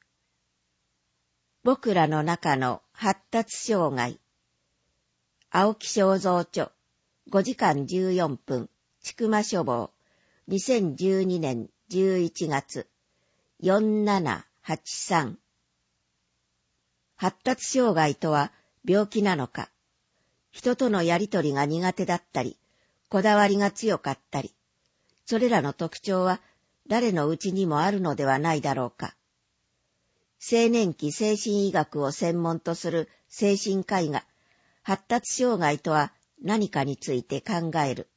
僕らの中の発達障害。青木正蔵著、ごじかんじゅうよんぷん、千曲書房、にせんじゅうにねんじゅういちがつ、よんななはちさん。発達障害とは病気なのか、人とのやりとりが苦手だったり、こだわりが強かったり、それらの特徴は誰のうちにもあるのではないだろうか。青年期精神医学を専門とする精神科医が、発達障害とは何かについて考える。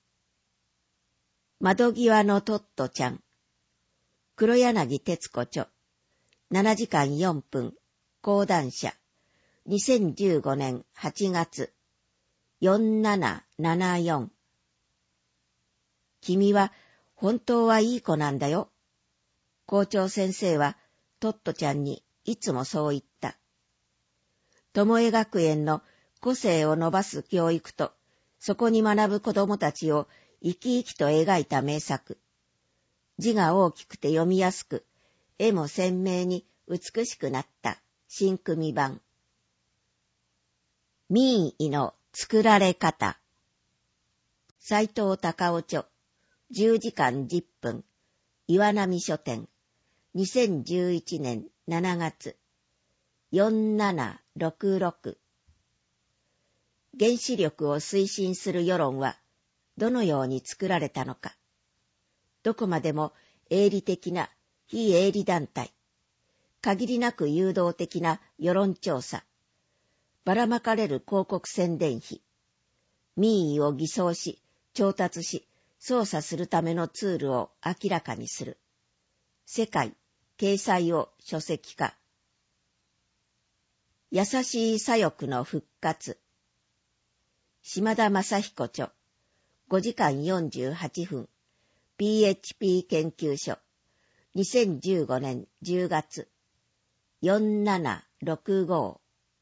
窓際のトットちゃん。黒柳徹子著。ななじかんよんぷん。講談社。にせんじゅうごねんはちがつ。 よんななななよん。君は本当はいい子なんだよ。校長先生はトットちゃんにいつもそう言った。友江学園の個性を伸ばす教育と、そこに学ぶ子供たちを生き生きと描いた名作。字が大きくて読みやすく、絵も鮮明に美しくなった新組版。民意の作られ方。斎藤隆夫著、じゅうじかんじゅっぷん、岩波書店、にせんじゅういちねんしちがつ、よんななろくろく。原子力を推進する世論は、どのように作られたのか。どこまでも営利的な非営利団体、限りなく誘導的な世論調査、ばらまかれる広告宣伝費、民意を偽装し、調達し、操作するためのツールを明らかにする。世界、掲載を書籍化。優しい左翼の復活。島田正彦著、ごじかんよんじゅうはっぷん、ピーエイチピー 研究所、にせんじゅうごねんじゅうがつ、よんななろくご。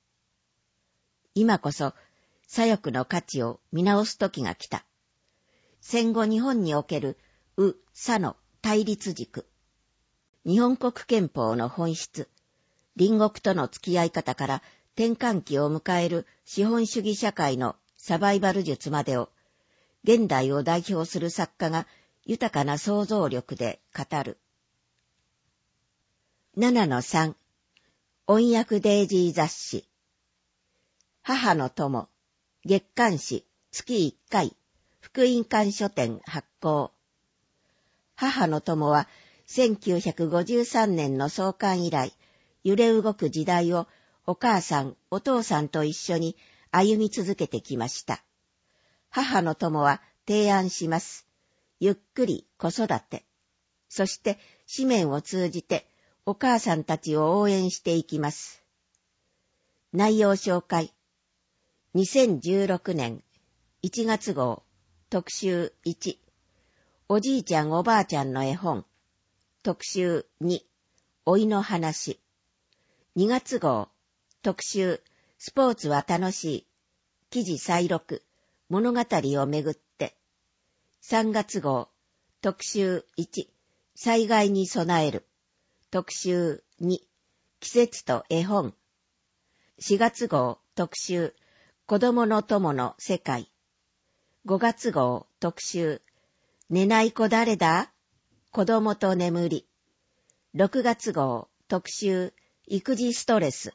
今こそ左翼の価値を見直す時が来た。戦後日本における右左の対立軸。日本国憲法の本質、隣国との付き合い方から転換期を迎える資本主義社会のサバイバル術までを、現代を代表する作家が豊かな想像力で語る。ななのさん、音訳デイジー雑誌。母の友、月刊誌、月いっかい、福音館書店発行。母の友は、せんきゅうひゃくごじゅうさんねんの創刊以来、揺れ動く時代をお母さん、お父さんと一緒に歩み続けてきました。母の友は提案します。ゆっくり子育て。そして紙面を通じてお母さんたちを応援していきます。内容紹介。にせんじゅうろくねんいちがつ号特集いち。おじいちゃんおばあちゃんの絵本。特集に。老いの話。にがつ号特集スポーツは楽しい。記事再録。物語をめぐって。さんがつ号特集いち。災害に備える。特集に。季節と絵本。しがつ号特集子供の友の世界。ごがつ号特集寝ない子誰だ？子供と眠り。ろくがつ号特集育児ストレス。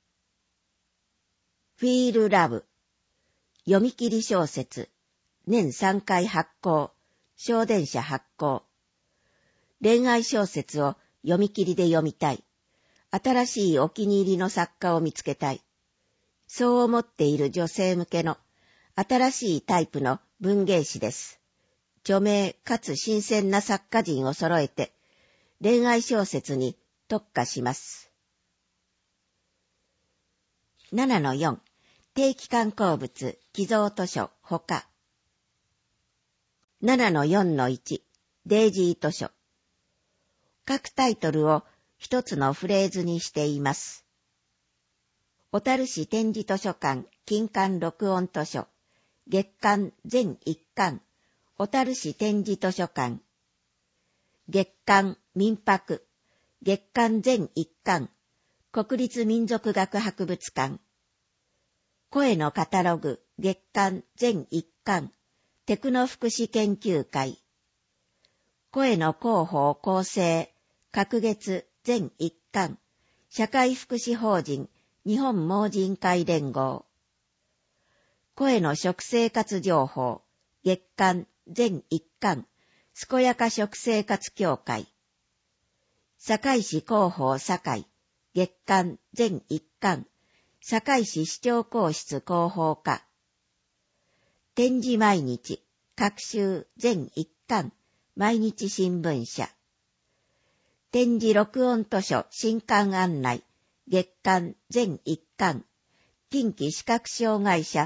フィールラブ。読み切り小説。年さんかい発行。小電車発行。恋愛小説を読み切りで読みたい。新しいお気に入りの作家を見つけたい。そう思っている女性向けの新しいタイプの文芸誌です。著名かつ新鮮な作家陣を揃えて恋愛小説に特化します。ななのよん。定期刊行物寄贈図書ほか。ななのよんのいち。デイジー図書。各タイトルを一つのフレーズにしています。小樽市展示図書館金刊録音図書。月刊全一巻。小樽市展示図書館。月刊民泊。月刊全一巻。国立民族学博物館。声のカタログ。月刊全一巻。テクノ福祉研究会。声の広報構成。各月全一巻。社会福祉法人日本盲人会連合。声の食生活情報。月刊全一巻。健やか食生活協会。堺市広報堺。月刊全一巻。堺市市長公室広報課。展示毎日。各週全一巻。毎日新聞社。展示録音図書新刊案内。月刊全一巻。近畿視覚障害者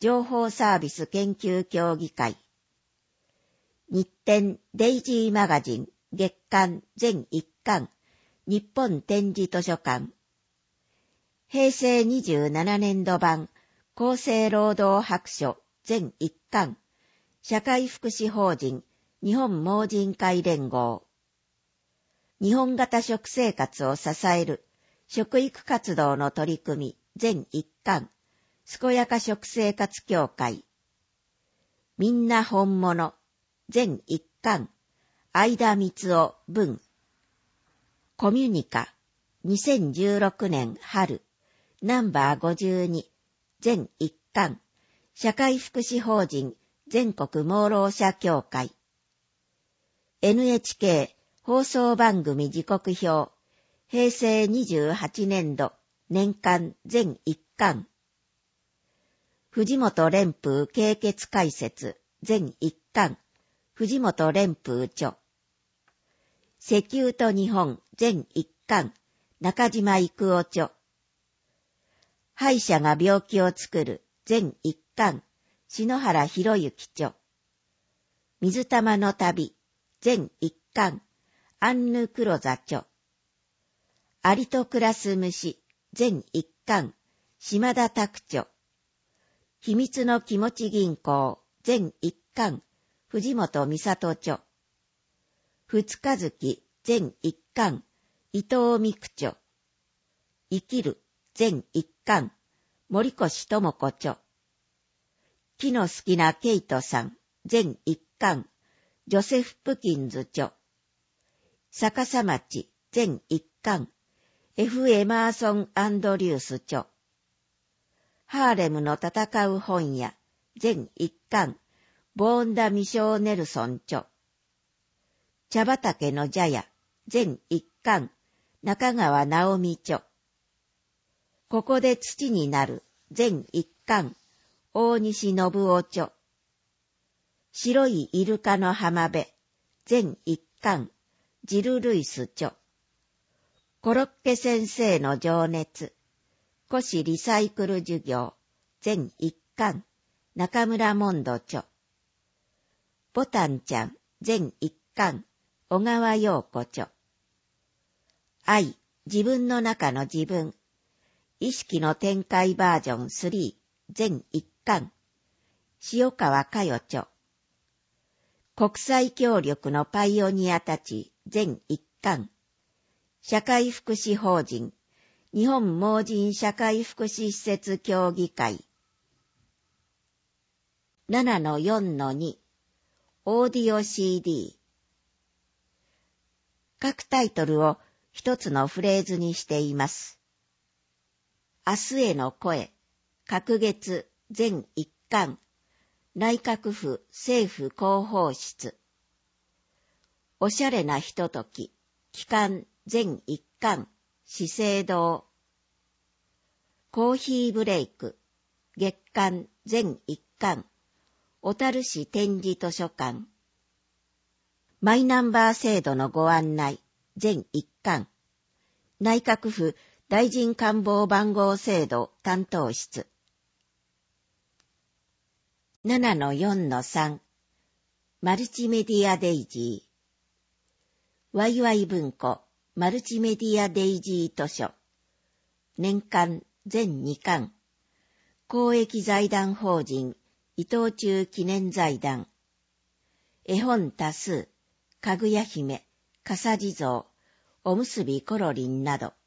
情報サービス研究協議会。日展デイジーマガジン月刊全一巻日本展示図書館。平成にじゅうななねんど版厚生労働白書全一巻社会福祉法人日本盲人会連合。日本型食生活を支える食育活動の取り組み全一巻健やか食生活協会。みんな本物全一巻相田光夫文。コミュニカにせんじゅうろくねん春ナンバーごじゅうに全一巻社会福祉法人全国盲ろう者協会。エヌエイチケー 放送番組時刻表平成にじゅうはちねんど年間全一巻。藤本蓮風経血解説全一巻藤本蓮風著。石油と日本全一巻中島育夫著。歯医者が病気を作る全一巻篠原博之著。水玉の旅全一巻アンヌ・クロザ著。アリと暮らす虫全一巻島田拓著。秘密の気持ち銀行全一巻藤本美里著。二日月全一巻伊藤美久著。生きる全一巻森越智子著。木の好きなケイトさん全一巻ジョセフ・プキンズ著。逆さ町全一巻 F. エマーソン・アンドリュース著。ハーレムの戦う本屋全一巻ボーンダ・ミショー・ネルソン著。茶畑の茶屋全一巻中川直美著。ここで土になる全一巻大西信夫著。白いイルカの浜辺全一巻ジル・ルイス著。コロッケ先生の情熱古紙リサイクル授業全一巻中村モンド著。ボタンちゃん全一巻小川陽子著。愛自分の中の自分意識の展開バージョンスリー全一巻塩川佳代著。国際協力のパイオニアたち全一巻社会福祉法人日本盲人社会福祉施設協議会。 ななのよんのに オーディオ シーディー。 各タイトルを一つのフレーズにしています。明日への声隔月全一巻内閣府政府広報室。おしゃれなひととき期間全一巻資生堂。コーヒーブレイク月刊全一巻小樽市展示図書館。マイナンバー制度のご案内全一巻内閣府大臣官房番号制度担当室。 ななのよんのさん マルチメディアデイジー。ワイワイ文庫マルチメディアデイジー図書年間全に巻公益財団法人伊藤忠記念財団。絵本多数かぐや姫笠地蔵おむすびコロリンなど。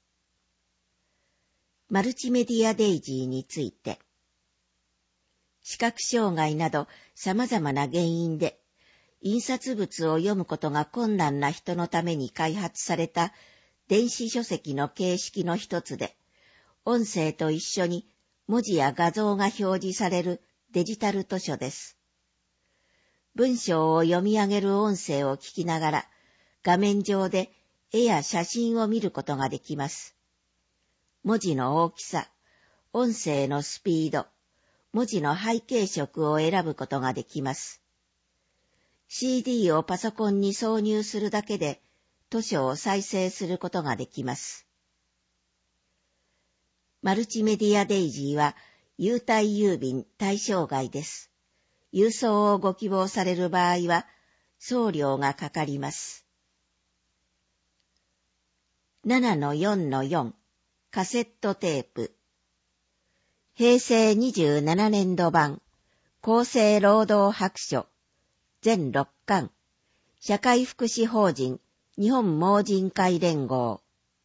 マルチメディアデイジーについて、視覚障害など様々な原因で印刷物を読むことが困難な人のために開発された電子書籍の形式の一つで、音声と一緒に文字や画像が表示されるデジタル図書です。文章を読み上げる音声を聞きながら、画面上で絵や写真を見ることができます。文字の大きさ、音声のスピード、文字の背景色を選ぶことができます。シーディー をパソコンに挿入するだけで図書を再生することができます。マルチメディアデイジーは優待郵便対象外です。郵送をご希望される場合は、送料がかかります。ななのよんのよん カセットテープ。平成にじゅうななねんど版厚生労働白書全ろっかん社会福祉法人日本盲人会連合。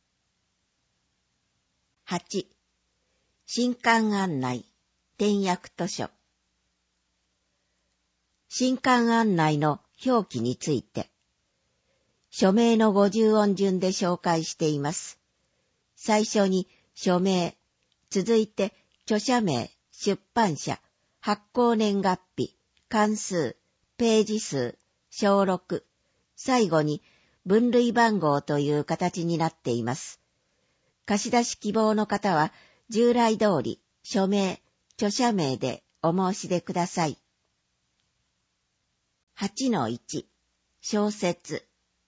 はち. 新刊案内点訳図書。新刊案内の表記について、署名のごじゅう音順で紹介しています。最初に署名、続いて著者名、出版社、発行年月日、巻数、ページ数、小録、最後に分類番号という形になっています。貸し出し希望の方は従来通り署名、著者名でお申し出ください。はちのいち 小説。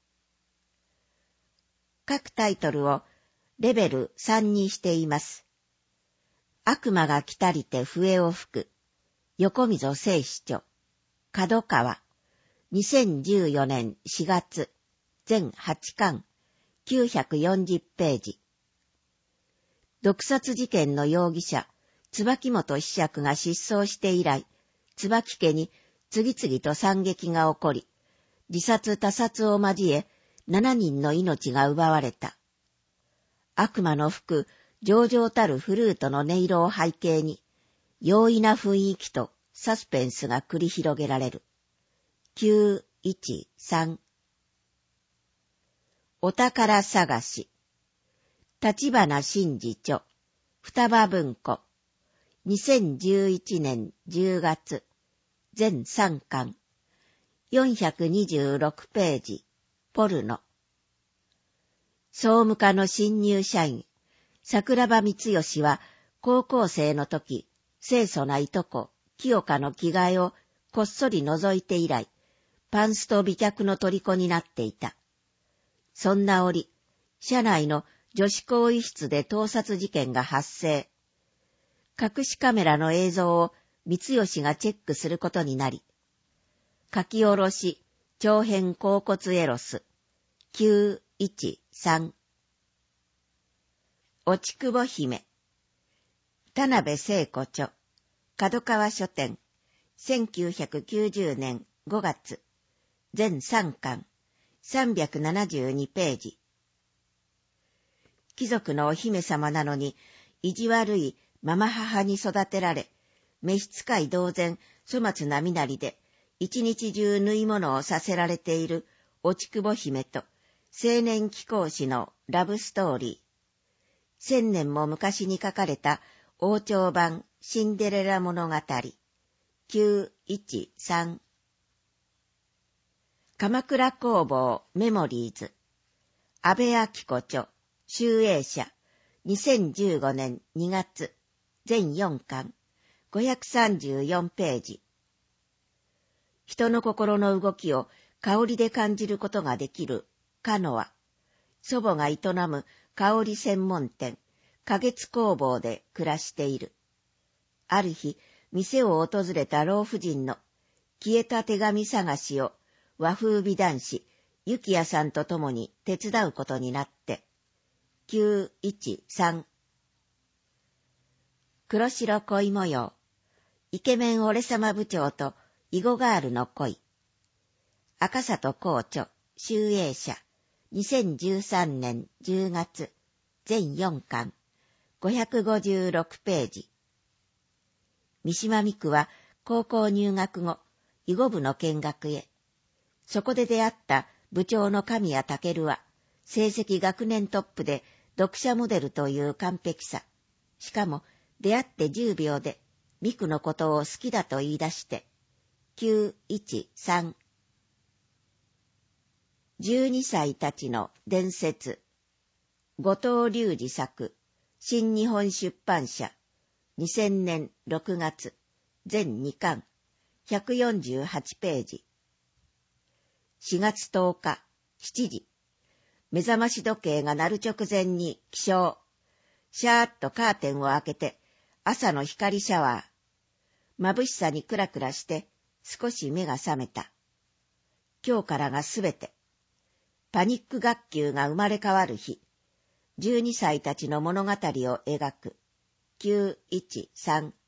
各タイトルをレベルさんにしています。悪魔が来たりて笛を吹く。横溝正史著。角川。にせんじゅうよねんしがつ。全はちかん。きゅうひゃくよんじゅうページ。毒殺事件の容疑者、椿本子爵が失踪して以来、椿家に次々と惨劇が起こり、自殺他殺を交え、ななにんの命が奪われた。悪魔の吹く上々たるフルートの音色を背景に、容易な雰囲気とサスペンスが繰り広げられる。きゅういちさん。お宝探し。立花真治著。双葉文庫。にせんじゅういちねんじゅうがつ。全さんかん。よんひゃくにじゅうろくページ。ポルノ。総務課の新入社員、桜庭光義は高校生の時、清楚ないとこ、清香の着替えをこっそり覗いて以来、パンスト美脚の虜になっていた。そんな折、社内の女子更衣室で盗撮事件が発生。隠しカメラの映像を光義がチェックすることになり、書き下ろし、長編甲骨エロス、きゅういちさん。おちくぼ姫。田辺聖子著。角川書店。せんきゅうひゃくきゅうじゅうねんごがつ。全さんかん。さんびゃくななじゅうにページ。貴族のお姫様なのに、意地悪いママ母に育てられ、召使い同然、粗末な身なりで、一日中縫い物をさせられているおちくぼ姫と、青年貴公子のラブストーリー。千年も昔に書かれた王朝版シンデレラ物語。きゅういちさん。鎌倉工房メモリーズ。安部明子著。集英社。にせんじゅうごねんにがつ。全よんかん。ごひゃくさんじゅうよんページ。人の心の動きを香りで感じることができるカノア。祖母が営む香り専門店、花月工房で暮らしている。ある日、店を訪れた老婦人の消えた手紙探しを和風美男子、幸也さんと共に手伝うことになって、きゅういちさん。黒白恋模様。イケメン俺様部長と囲碁ガールの恋。赤里校著、集英社。にせんじゅうさんねんじゅうがつ。全よんかん。ごひゃくごじゅうろくページ。三島美久は高校入学後、囲碁部の見学へ。そこで出会った部長の神谷健は、成績学年トップで読者モデルという完璧さ。しかも、出会ってじゅうびょうで、美久のことを好きだと言い出して、きゅういちさん。じゅうにさいたちの伝説。後藤隆二作。新日本出版社。にせんねんろくがつ。全にかん。ひゃくよんじゅうはちページ。しがつとおか、しちじ。目覚まし時計が鳴る直前に起床。シャーッとカーテンを開けて、 朝の光シャワー。眩しさにクラクラして少し目が覚めた。今日からがすべて。パニック学級が生まれ変わる日。じゅうにさいたちの物語を描く。きゅういちさん。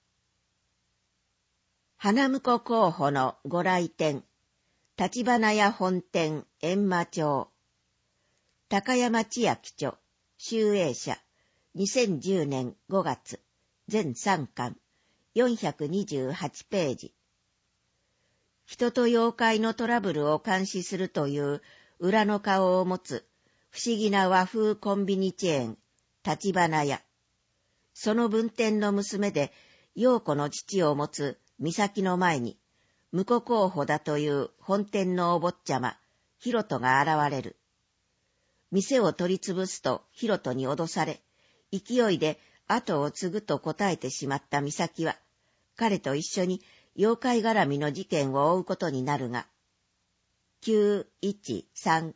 花婿候補のご来店。立花屋本店閻魔町。高山千秋著。集英社。にせんじゅうねんごがつ。全さんかん。よんひゃくにじゅうはちページ。人と妖怪のトラブルを監視するという裏の顔を持つ不思議な和風コンビニチェーン、立花屋。その分店の娘で陽子の父を持つ美咲の前に、婿候補だという本店のお坊ちゃま、ヒロトが現れる。店を取り潰すとヒロトに脅され、勢いで後を継ぐと答えてしまった美咲は、彼と一緒に妖怪絡みの事件を追うことになるが、きゅういちさん。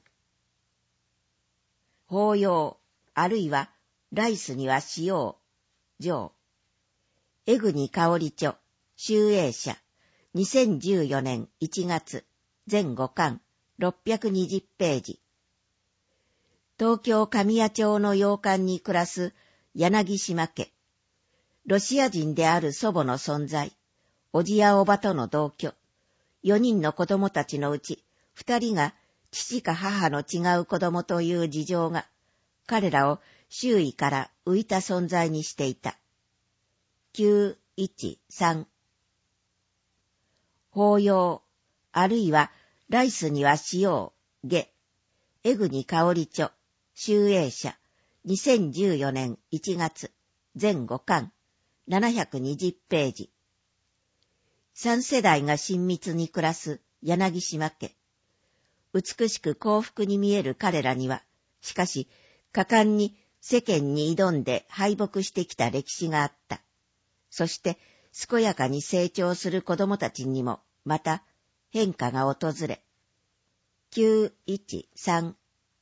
法要、あるいはライスには塩、上。江国香織著、集英社、にせんじゅうよねんいちがつ、全ごかん、ろっぴゃくにじゅうページ。東京神谷町の洋館に暮らす柳島家。ロシア人である祖母の存在、おじやおばとの同居、よにんの子供たちのうちふたりが父か母の違う子供という事情が、彼らを周囲から浮いた存在にしていた。きゅういちさん。法要、あるいはライスには塩、下。江国香織著、集英社、にせんじゅうよねんいちがつ、全ごかん、ななひゃくにじゅうページ。三世代が親密に暮らす柳島家。美しく幸福に見える彼らには、しかし、果敢に世間に挑んで敗北してきた歴史があった。そして、健やかに成長する子供たちにも、また変化が訪れ。きゅういちさん。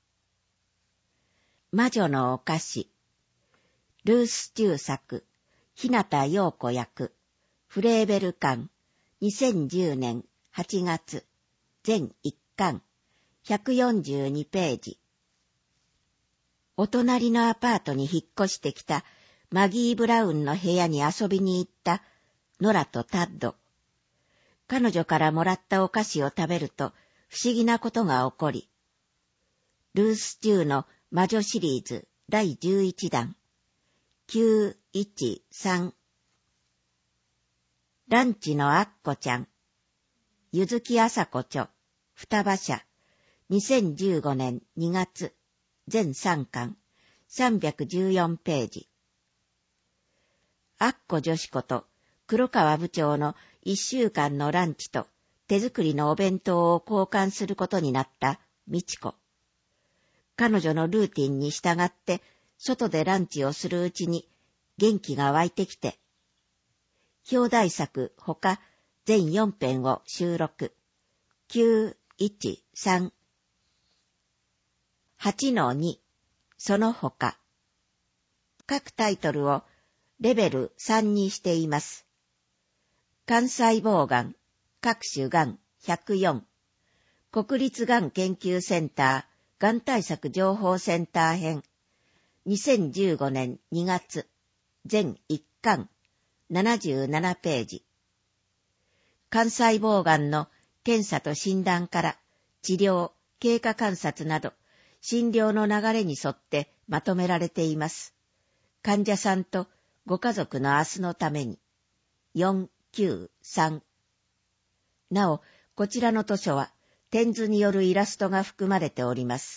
魔女のお菓子。ルース中作、日向陽子役、フレーベル館、にせんじゅうねんはちがつ、全いっかん、ひゃくよんじゅうにページ。お隣のアパートに引っ越してきたマギー・ブラウンの部屋に遊びに行ったノラとタッド。彼女からもらったお菓子を食べると不思議なことが起こり、ルース・チューの魔女シリーズだいじゅういちだん、きゅういちさん。ランチのアッコちゃん、ゆずきあさこ著、双葉社、にせんじゅうごねんにがつ、全さんかん、さんびゃくじゅうよんページ。アッコ女子こと黒川部長の一週間のランチと手作りのお弁当を交換することになった美智子。彼女のルーティンに従って外でランチをするうちに元気が湧いてきて、表題作ほか全よん編を収録。きゅういちさん。はちのに、そのほか。各タイトルをレベルさんにしています。肝細胞がん、各種がんひゃくよん。国立がん研究センター、がん対策情報センター編。にせんじゅうごねんにがつ、全いっかん、ななじゅうななページ。肝細胞がんの検査と診断から治療、経過観察など、診療の流れに沿ってまとめられています。患者さんとご家族の明日のために。よんきゅうさん。なお、こちらの図書は、点図によるイラストが含まれております。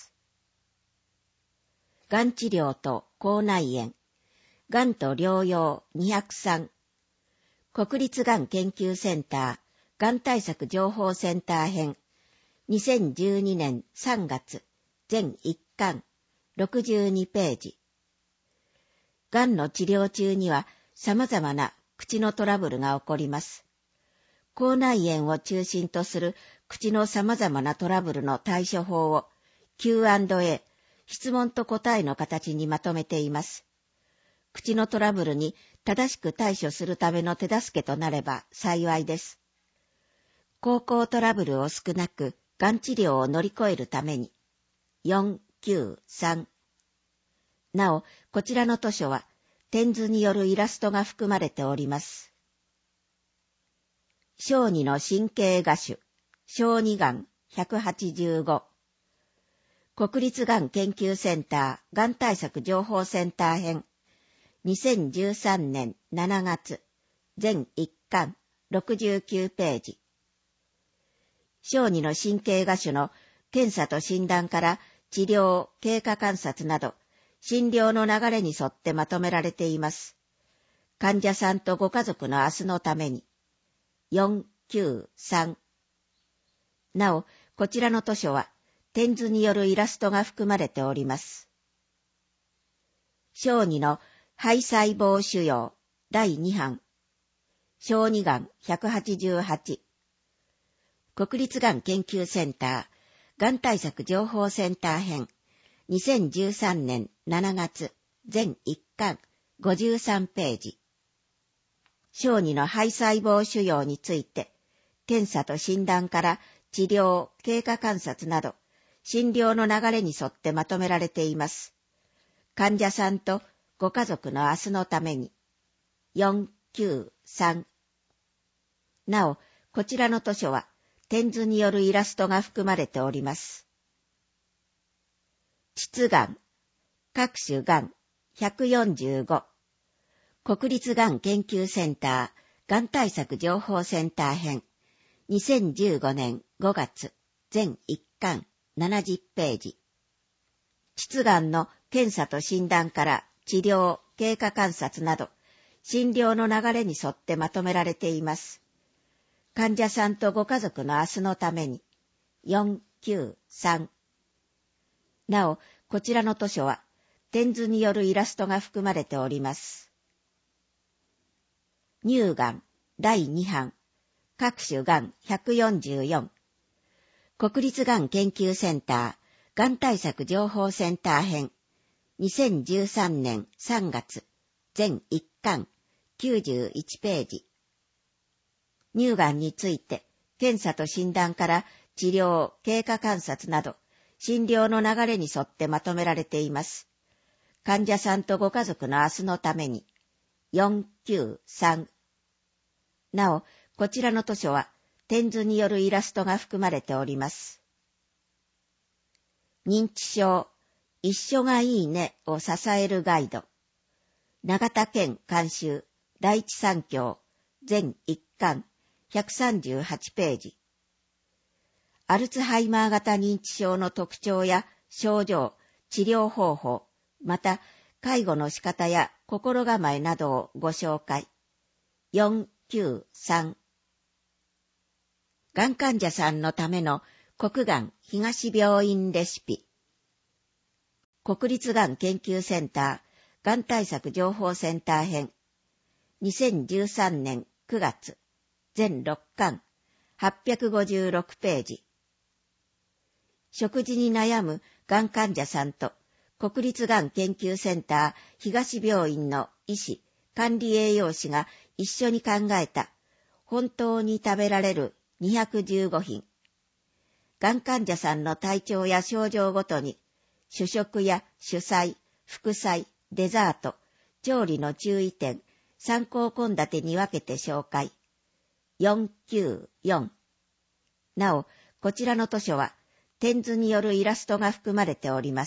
がん治療と口内炎、がんと療養にひゃくさん。国立がん研究センター、がん対策情報センター編、にせんじゅうにねんさんがつ、全いっかん、ろくじゅうにページ。がんの治療中には様々な口のトラブルが起こります。口内炎を中心とする口の様々なトラブルの対処法を キューアンドエー、質問と答えの形にまとめています。口のトラブルに正しく対処するための手助けとなれば幸いです。口腔トラブルを少なく、がん治療を乗り越えるために。よんきゅうさん。なお、こちらの図書は、点図によるイラストが含まれております。小児の神経芽腫、小児がんひゃくはちじゅうご。国立がん研究センター、がん対策情報センター編、にせんじゅうさんねんしちがつ、全いっかん、ろくじゅうきゅうページ。小児の神経芽腫の検査と診断から治療、経過観察など、診療の流れに沿ってまとめられています。患者さんとご家族の明日のために。よんきゅうさん。なお、こちらの図書は、点図によるイラストが含まれております。小児の肺細胞腫瘍だいに版。小児がんひゃくはちじゅうはち。国立がん研究センター、がん対策情報センター編、にせんじゅうさんねんしちがつ、全いっかん、ごじゅうさんページ。小児の肺細胞腫瘍について、検査と診断から治療、経過観察など、診療の流れに沿ってまとめられています。患者さんとご家族の明日のために。よんきゅうさん。なお、こちらの図書は、点図によるイラストが含まれております。膣がん、各種がんひゃくよんじゅうご。国立がん研究センター、がん対策情報センター編、にせんじゅうごねんごがつ、全いっかん、ななじゅうページ。膣がんの検査と診断から治療、経過観察など、診療の流れに沿ってまとめられています。患者さんとご家族の明日のために。よんきゅうさん。なお、こちらの図書は、点図によるイラストが含まれております。乳がんだいに版、各種がんひゃくよんじゅうよん。国立がん研究センター、がん対策情報センター編、にせんじゅうさんねんさんがつ、全いっかん、きゅうじゅういちページ。乳がんについて、検査と診断から治療、経過観察など、診療の流れに沿ってまとめられています。患者さんとご家族の明日のために。よんきゅうさん。なお、こちらの図書は、点図によるイラストが含まれております。認知症、一緒がいいねを支えるガイド。永田県監修、第一三共、全いっかん、ひゃくさんじゅうはちページ。アルツハイマー型認知症の特徴や症状、治療方法、また介護の仕方や心構えなどをご紹介。よんきゅうさん。がん患者さんのための国がん東病院レシピ。国立がん研究センター、がん対策情報センター編。にせんじゅうさんねんくがつ、全ろっかん、はっぴゃくごじゅうろくページ。食事に悩むがん患者さんと国立がん研究センター東病院の医師、管理栄養士が一緒に考えた本当に食べられるにひゃくじゅうご品。がん患者さんの体調や症状ごとに主食や主菜、副菜、デザート、調理の注意点、参考献立に分けて紹介。よんきゅうよん。なお、こちらの図書は、点図によるイラストが含まれております。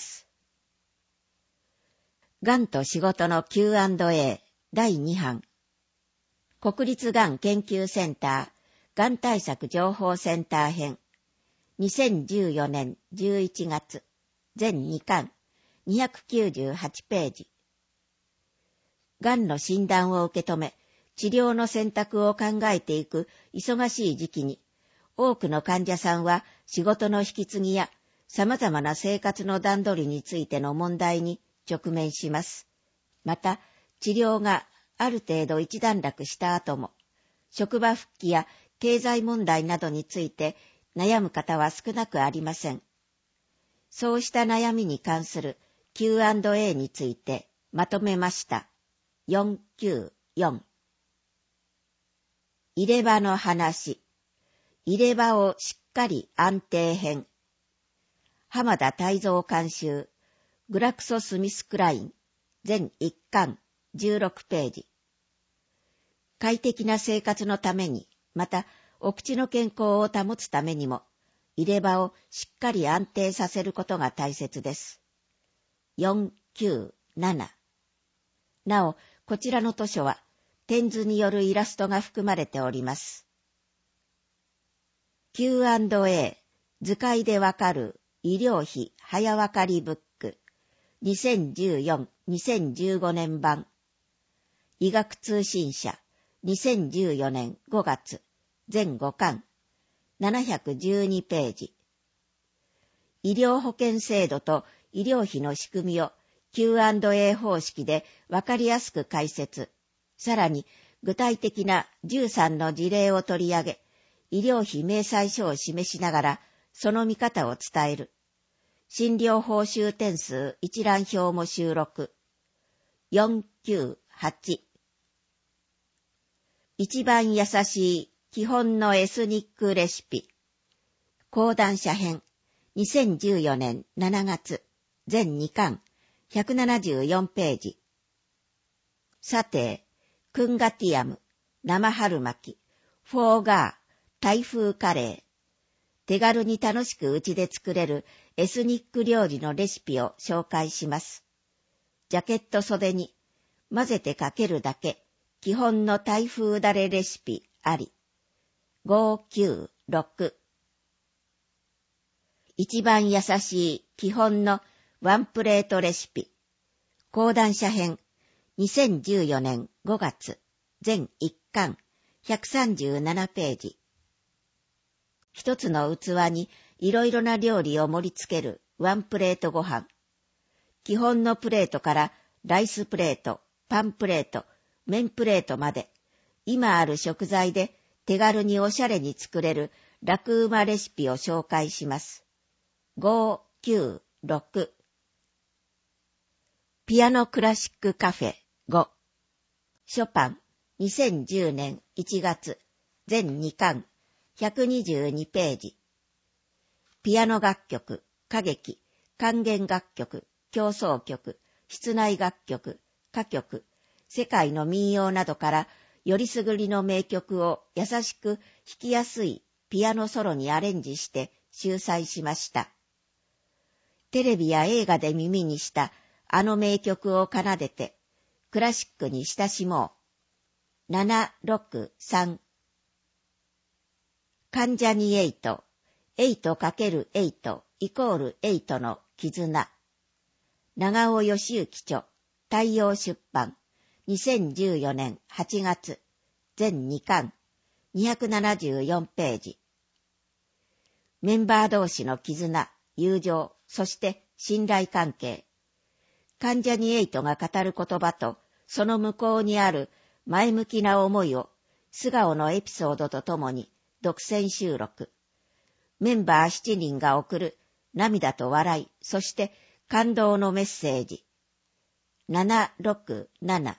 がんと仕事の キューアンドエー だいに版。国立がん研究センター、がん対策情報センター編。にせんじゅうよねんじゅういちがつ、全にかん、にひゃくきゅうじゅうはちページ。がんの診断を受け止め、治療の選択を考えていく忙しい時期に、多くの患者さんは仕事の引き継ぎや様々な生活の段取りについての問題に直面します。また、治療がある程度一段落した後も、職場復帰や経済問題などについて悩む方は少なくありません。そうした悩みに関する キューアンドエー についてまとめました。よんきゅうよん。 よん。入れ歯の話。入れ歯をしっかり安定編。浜田泰造監修。グラクソスミスクライン。全いっかん、じゅうろくページ。快適な生活のために、またお口の健康を保つためにも、入れ歯をしっかり安定させることが大切です。よん、きゅう、なな。なお、こちらの図書は、点図によるイラストが含まれております。キューアンドエー 図解でわかる医療費早わかりブックにせんじゅうよん、にせんじゅうごねん版医学通信社にせんじゅうよねんごがつ全ごかんななひゃくじゅうにページ。医療保険制度と医療費の仕組みを キューアンドエー 方式でわかりやすく解説、さらに具体的なじゅうさんの事例を取り上げ、医療費明細書を示しながらその見方を伝える。診療報酬点数一覧表も収録。よん、きゅう、はち。一番優しい基本のエスニックレシピ。講談社編。にせんじゅうよねんしちがつ。全にかん。ひゃくななじゅうよんページ。さて、クンガティアム。生春巻き。フォーガー。タイ風カレー。手軽に楽しくうちで作れるエスニック料理のレシピを紹介します。ジャケット袖に混ぜてかけるだけ基本のタイ風だれレシピあり。ご、きゅう、ろく。一番優しい基本のワンプレートレシピ。講談社編にせんじゅうよねんごがつ全いっかんひゃくさんじゅうななページ。一つの器にいろいろな料理を盛り付けるワンプレートご飯。基本のプレートからライスプレート、パンプレート、麺プレートまで、今ある食材で手軽におしゃれに作れる楽うまレシピを紹介します。ご、きゅう、ろく。ピアノクラシックカフェご。ショパンにせんじゅうねんいちがつ全にかんひゃくにじゅうにページ。ピアノ楽曲、歌劇、管弦楽曲、協奏曲、室内楽曲、歌曲、世界の民謡などからよりすぐりの名曲を優しく弾きやすいピアノソロにアレンジして秀載しました。テレビや映画で耳にしたあの名曲を奏でてクラシックに親しもう。なな、ろく、さん。関ジャニエイト、エイトかけるエイト イコールエイトの絆。長尾義行著、太陽出版、にせんじゅうよねんはちがつ、全にかん、にひゃくななじゅうよんページ。メンバー同士の絆、友情、そして信頼関係。関ジャニエイトが語る言葉と、その向こうにある前向きな思いを、素顔のエピソードとともに、独占収録。メンバーしちにんが送る涙と笑い、そして感動のメッセージ。なな、ろく、なな。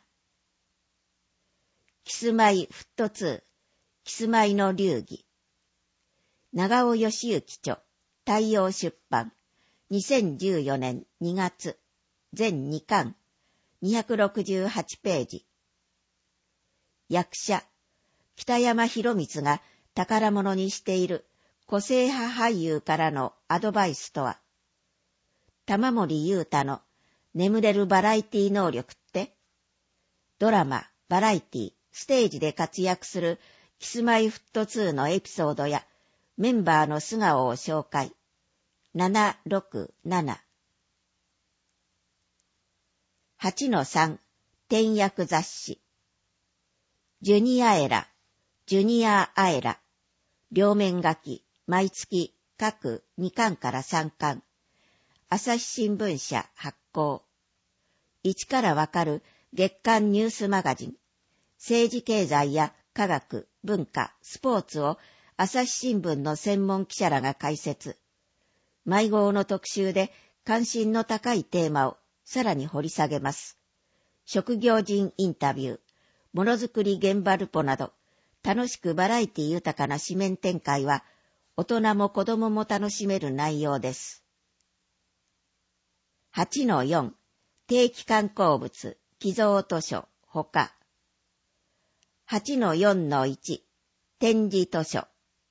キスマイフットツー、キスマイの流儀。長尾義行著、太陽出版、にせんじゅうよねんにがつ、全にかん、にひゃくろくじゅうはちページ。役者、北山宏光が宝物にしている個性派俳優からのアドバイスとは、玉森裕太の眠れるバラエティ能力って、ドラマ、バラエティ、ステージで活躍するキスマイフットツーのエピソードやメンバーの素顔を紹介。なな、ろく、なな。はちのさん、転訳雑誌。ジュニアエラ、ジュニアアエラ。両面書き、毎月各にかんからさんかん。朝日新聞社発行。一からわかる月刊ニュースマガジン。政治経済や科学、文化、スポーツを朝日新聞の専門記者らが解説。毎号の特集で関心の高いテーマをさらに掘り下げます。職業人インタビュー、 ものづくり現場ルポなど、楽しくバラエティ豊かな紙面展開は、大人も子供も楽しめる内容です。はちのよん、定期刊行物、寄贈図書、ほか。はちのよんのいち、展示図書。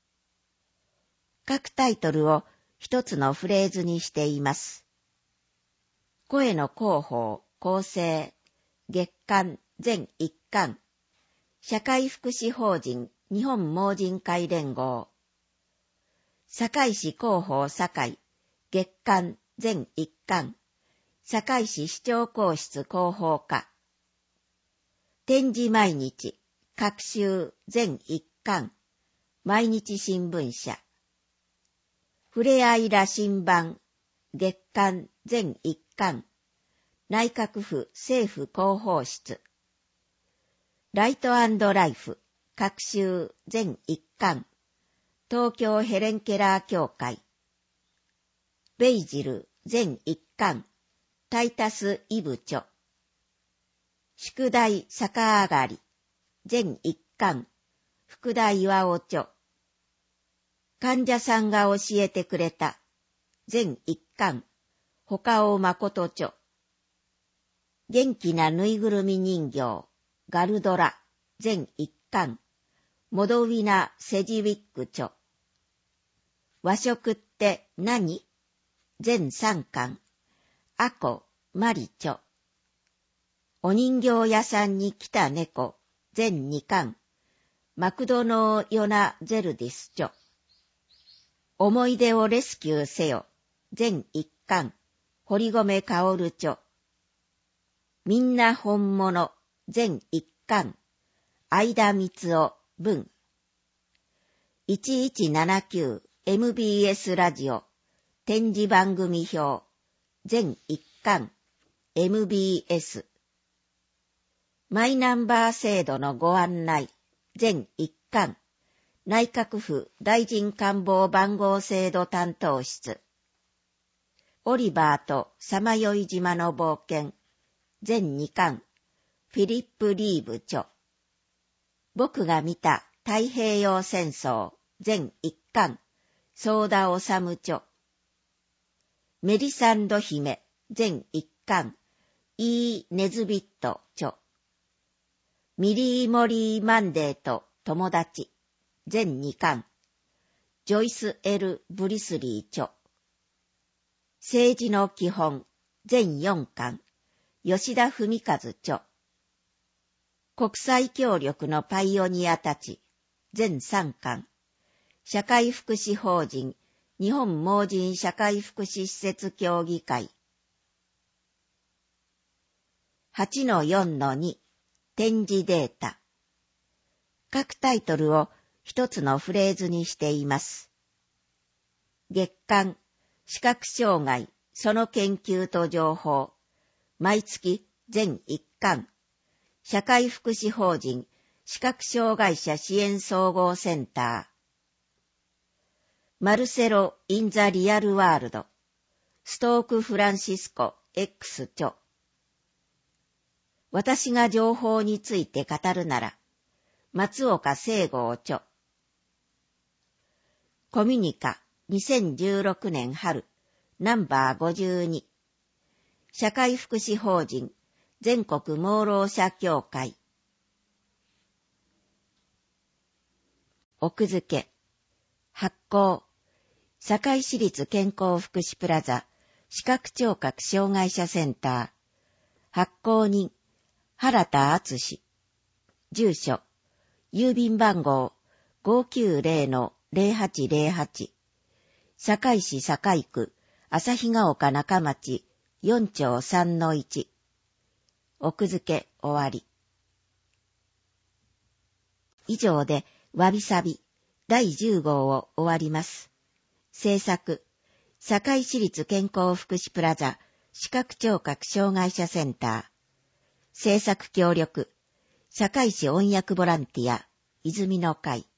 各タイトルを一つのフレーズにしています。声の広報、構成、月刊、全一巻、社会福祉法人日本盲人会連合、堺市広報堺、月刊、全一巻、堺市市長公室広報課、展示毎日、各週、全一巻、毎日新聞社、ふれあい羅針盤、月刊、全一巻、内閣府政府広報室、ライト&ライフ、各週、全一巻、東京ヘレンケラー協会、ベイジル、全一巻、タイタスイブ著、宿題逆上がり、全一巻、福田岩尾著、患者さんが教えてくれた、全一巻、他尾誠著、元気なぬいぐるみ人形、ガルドラ、全一巻、モドウィナ・セジウィック著、和食って何？全三巻、アコ、マリ著、お人形屋さんに来た猫、全二巻、マクドノーヨナ・ゼルディス著、思い出をレスキューせよ、全一巻、堀米薫著、みんな本物、全一巻、相田光夫、文。いちいちななきゅうエムビーエス ラジオ、展示番組表、全一巻、エムビーエス。マイナンバー制度のご案内、全一巻、内閣府大臣官房番号制度担当室。オリバーとさまよい島の冒険、全二巻、フィリップ・リーブ著。僕が見た太平洋戦争、全一巻、ソーダ・オサム著。メリサンド姫、全一巻、イー・ネズビット著。ミリー・モリー・マンデーと友達、全二巻、ジョイス・エル・ブリスリー著。政治の基本、全四巻、吉田文和著。国際協力のパイオニアたち、全三巻、社会福祉法人日本盲人社会福祉施設協議会。はちのよんのに、展示データ。各タイトルを一つのフレーズにしています。月刊、視覚障害、その研究と情報、毎月全一巻、社会福祉法人視覚障害者支援総合センター。マルセロ・イン・ザ・リアル・ワールド、ストーク・フランシスコ X 著。私が情報について語るなら、松岡聖剛著。コミュニカにせんじゅうろくねん春ナンバーごじゅうに、社会福祉法人全国盲ろう者協会。奥付け、発行、堺市立健康福祉プラザ視覚聴覚障害者センター、発行人、原田敦史、住所、郵便番号 ごきゅうぜろのぜろはちぜろはち、堺市堺区旭ヶ丘中町よんちょうさんのいち。奥付け終わり。以上でわびさびだいじゅう号を終わります。制作、堺市立健康福祉プラザ視覚聴覚障害者センター。制作協力、堺市音訳ボランティア、泉の会。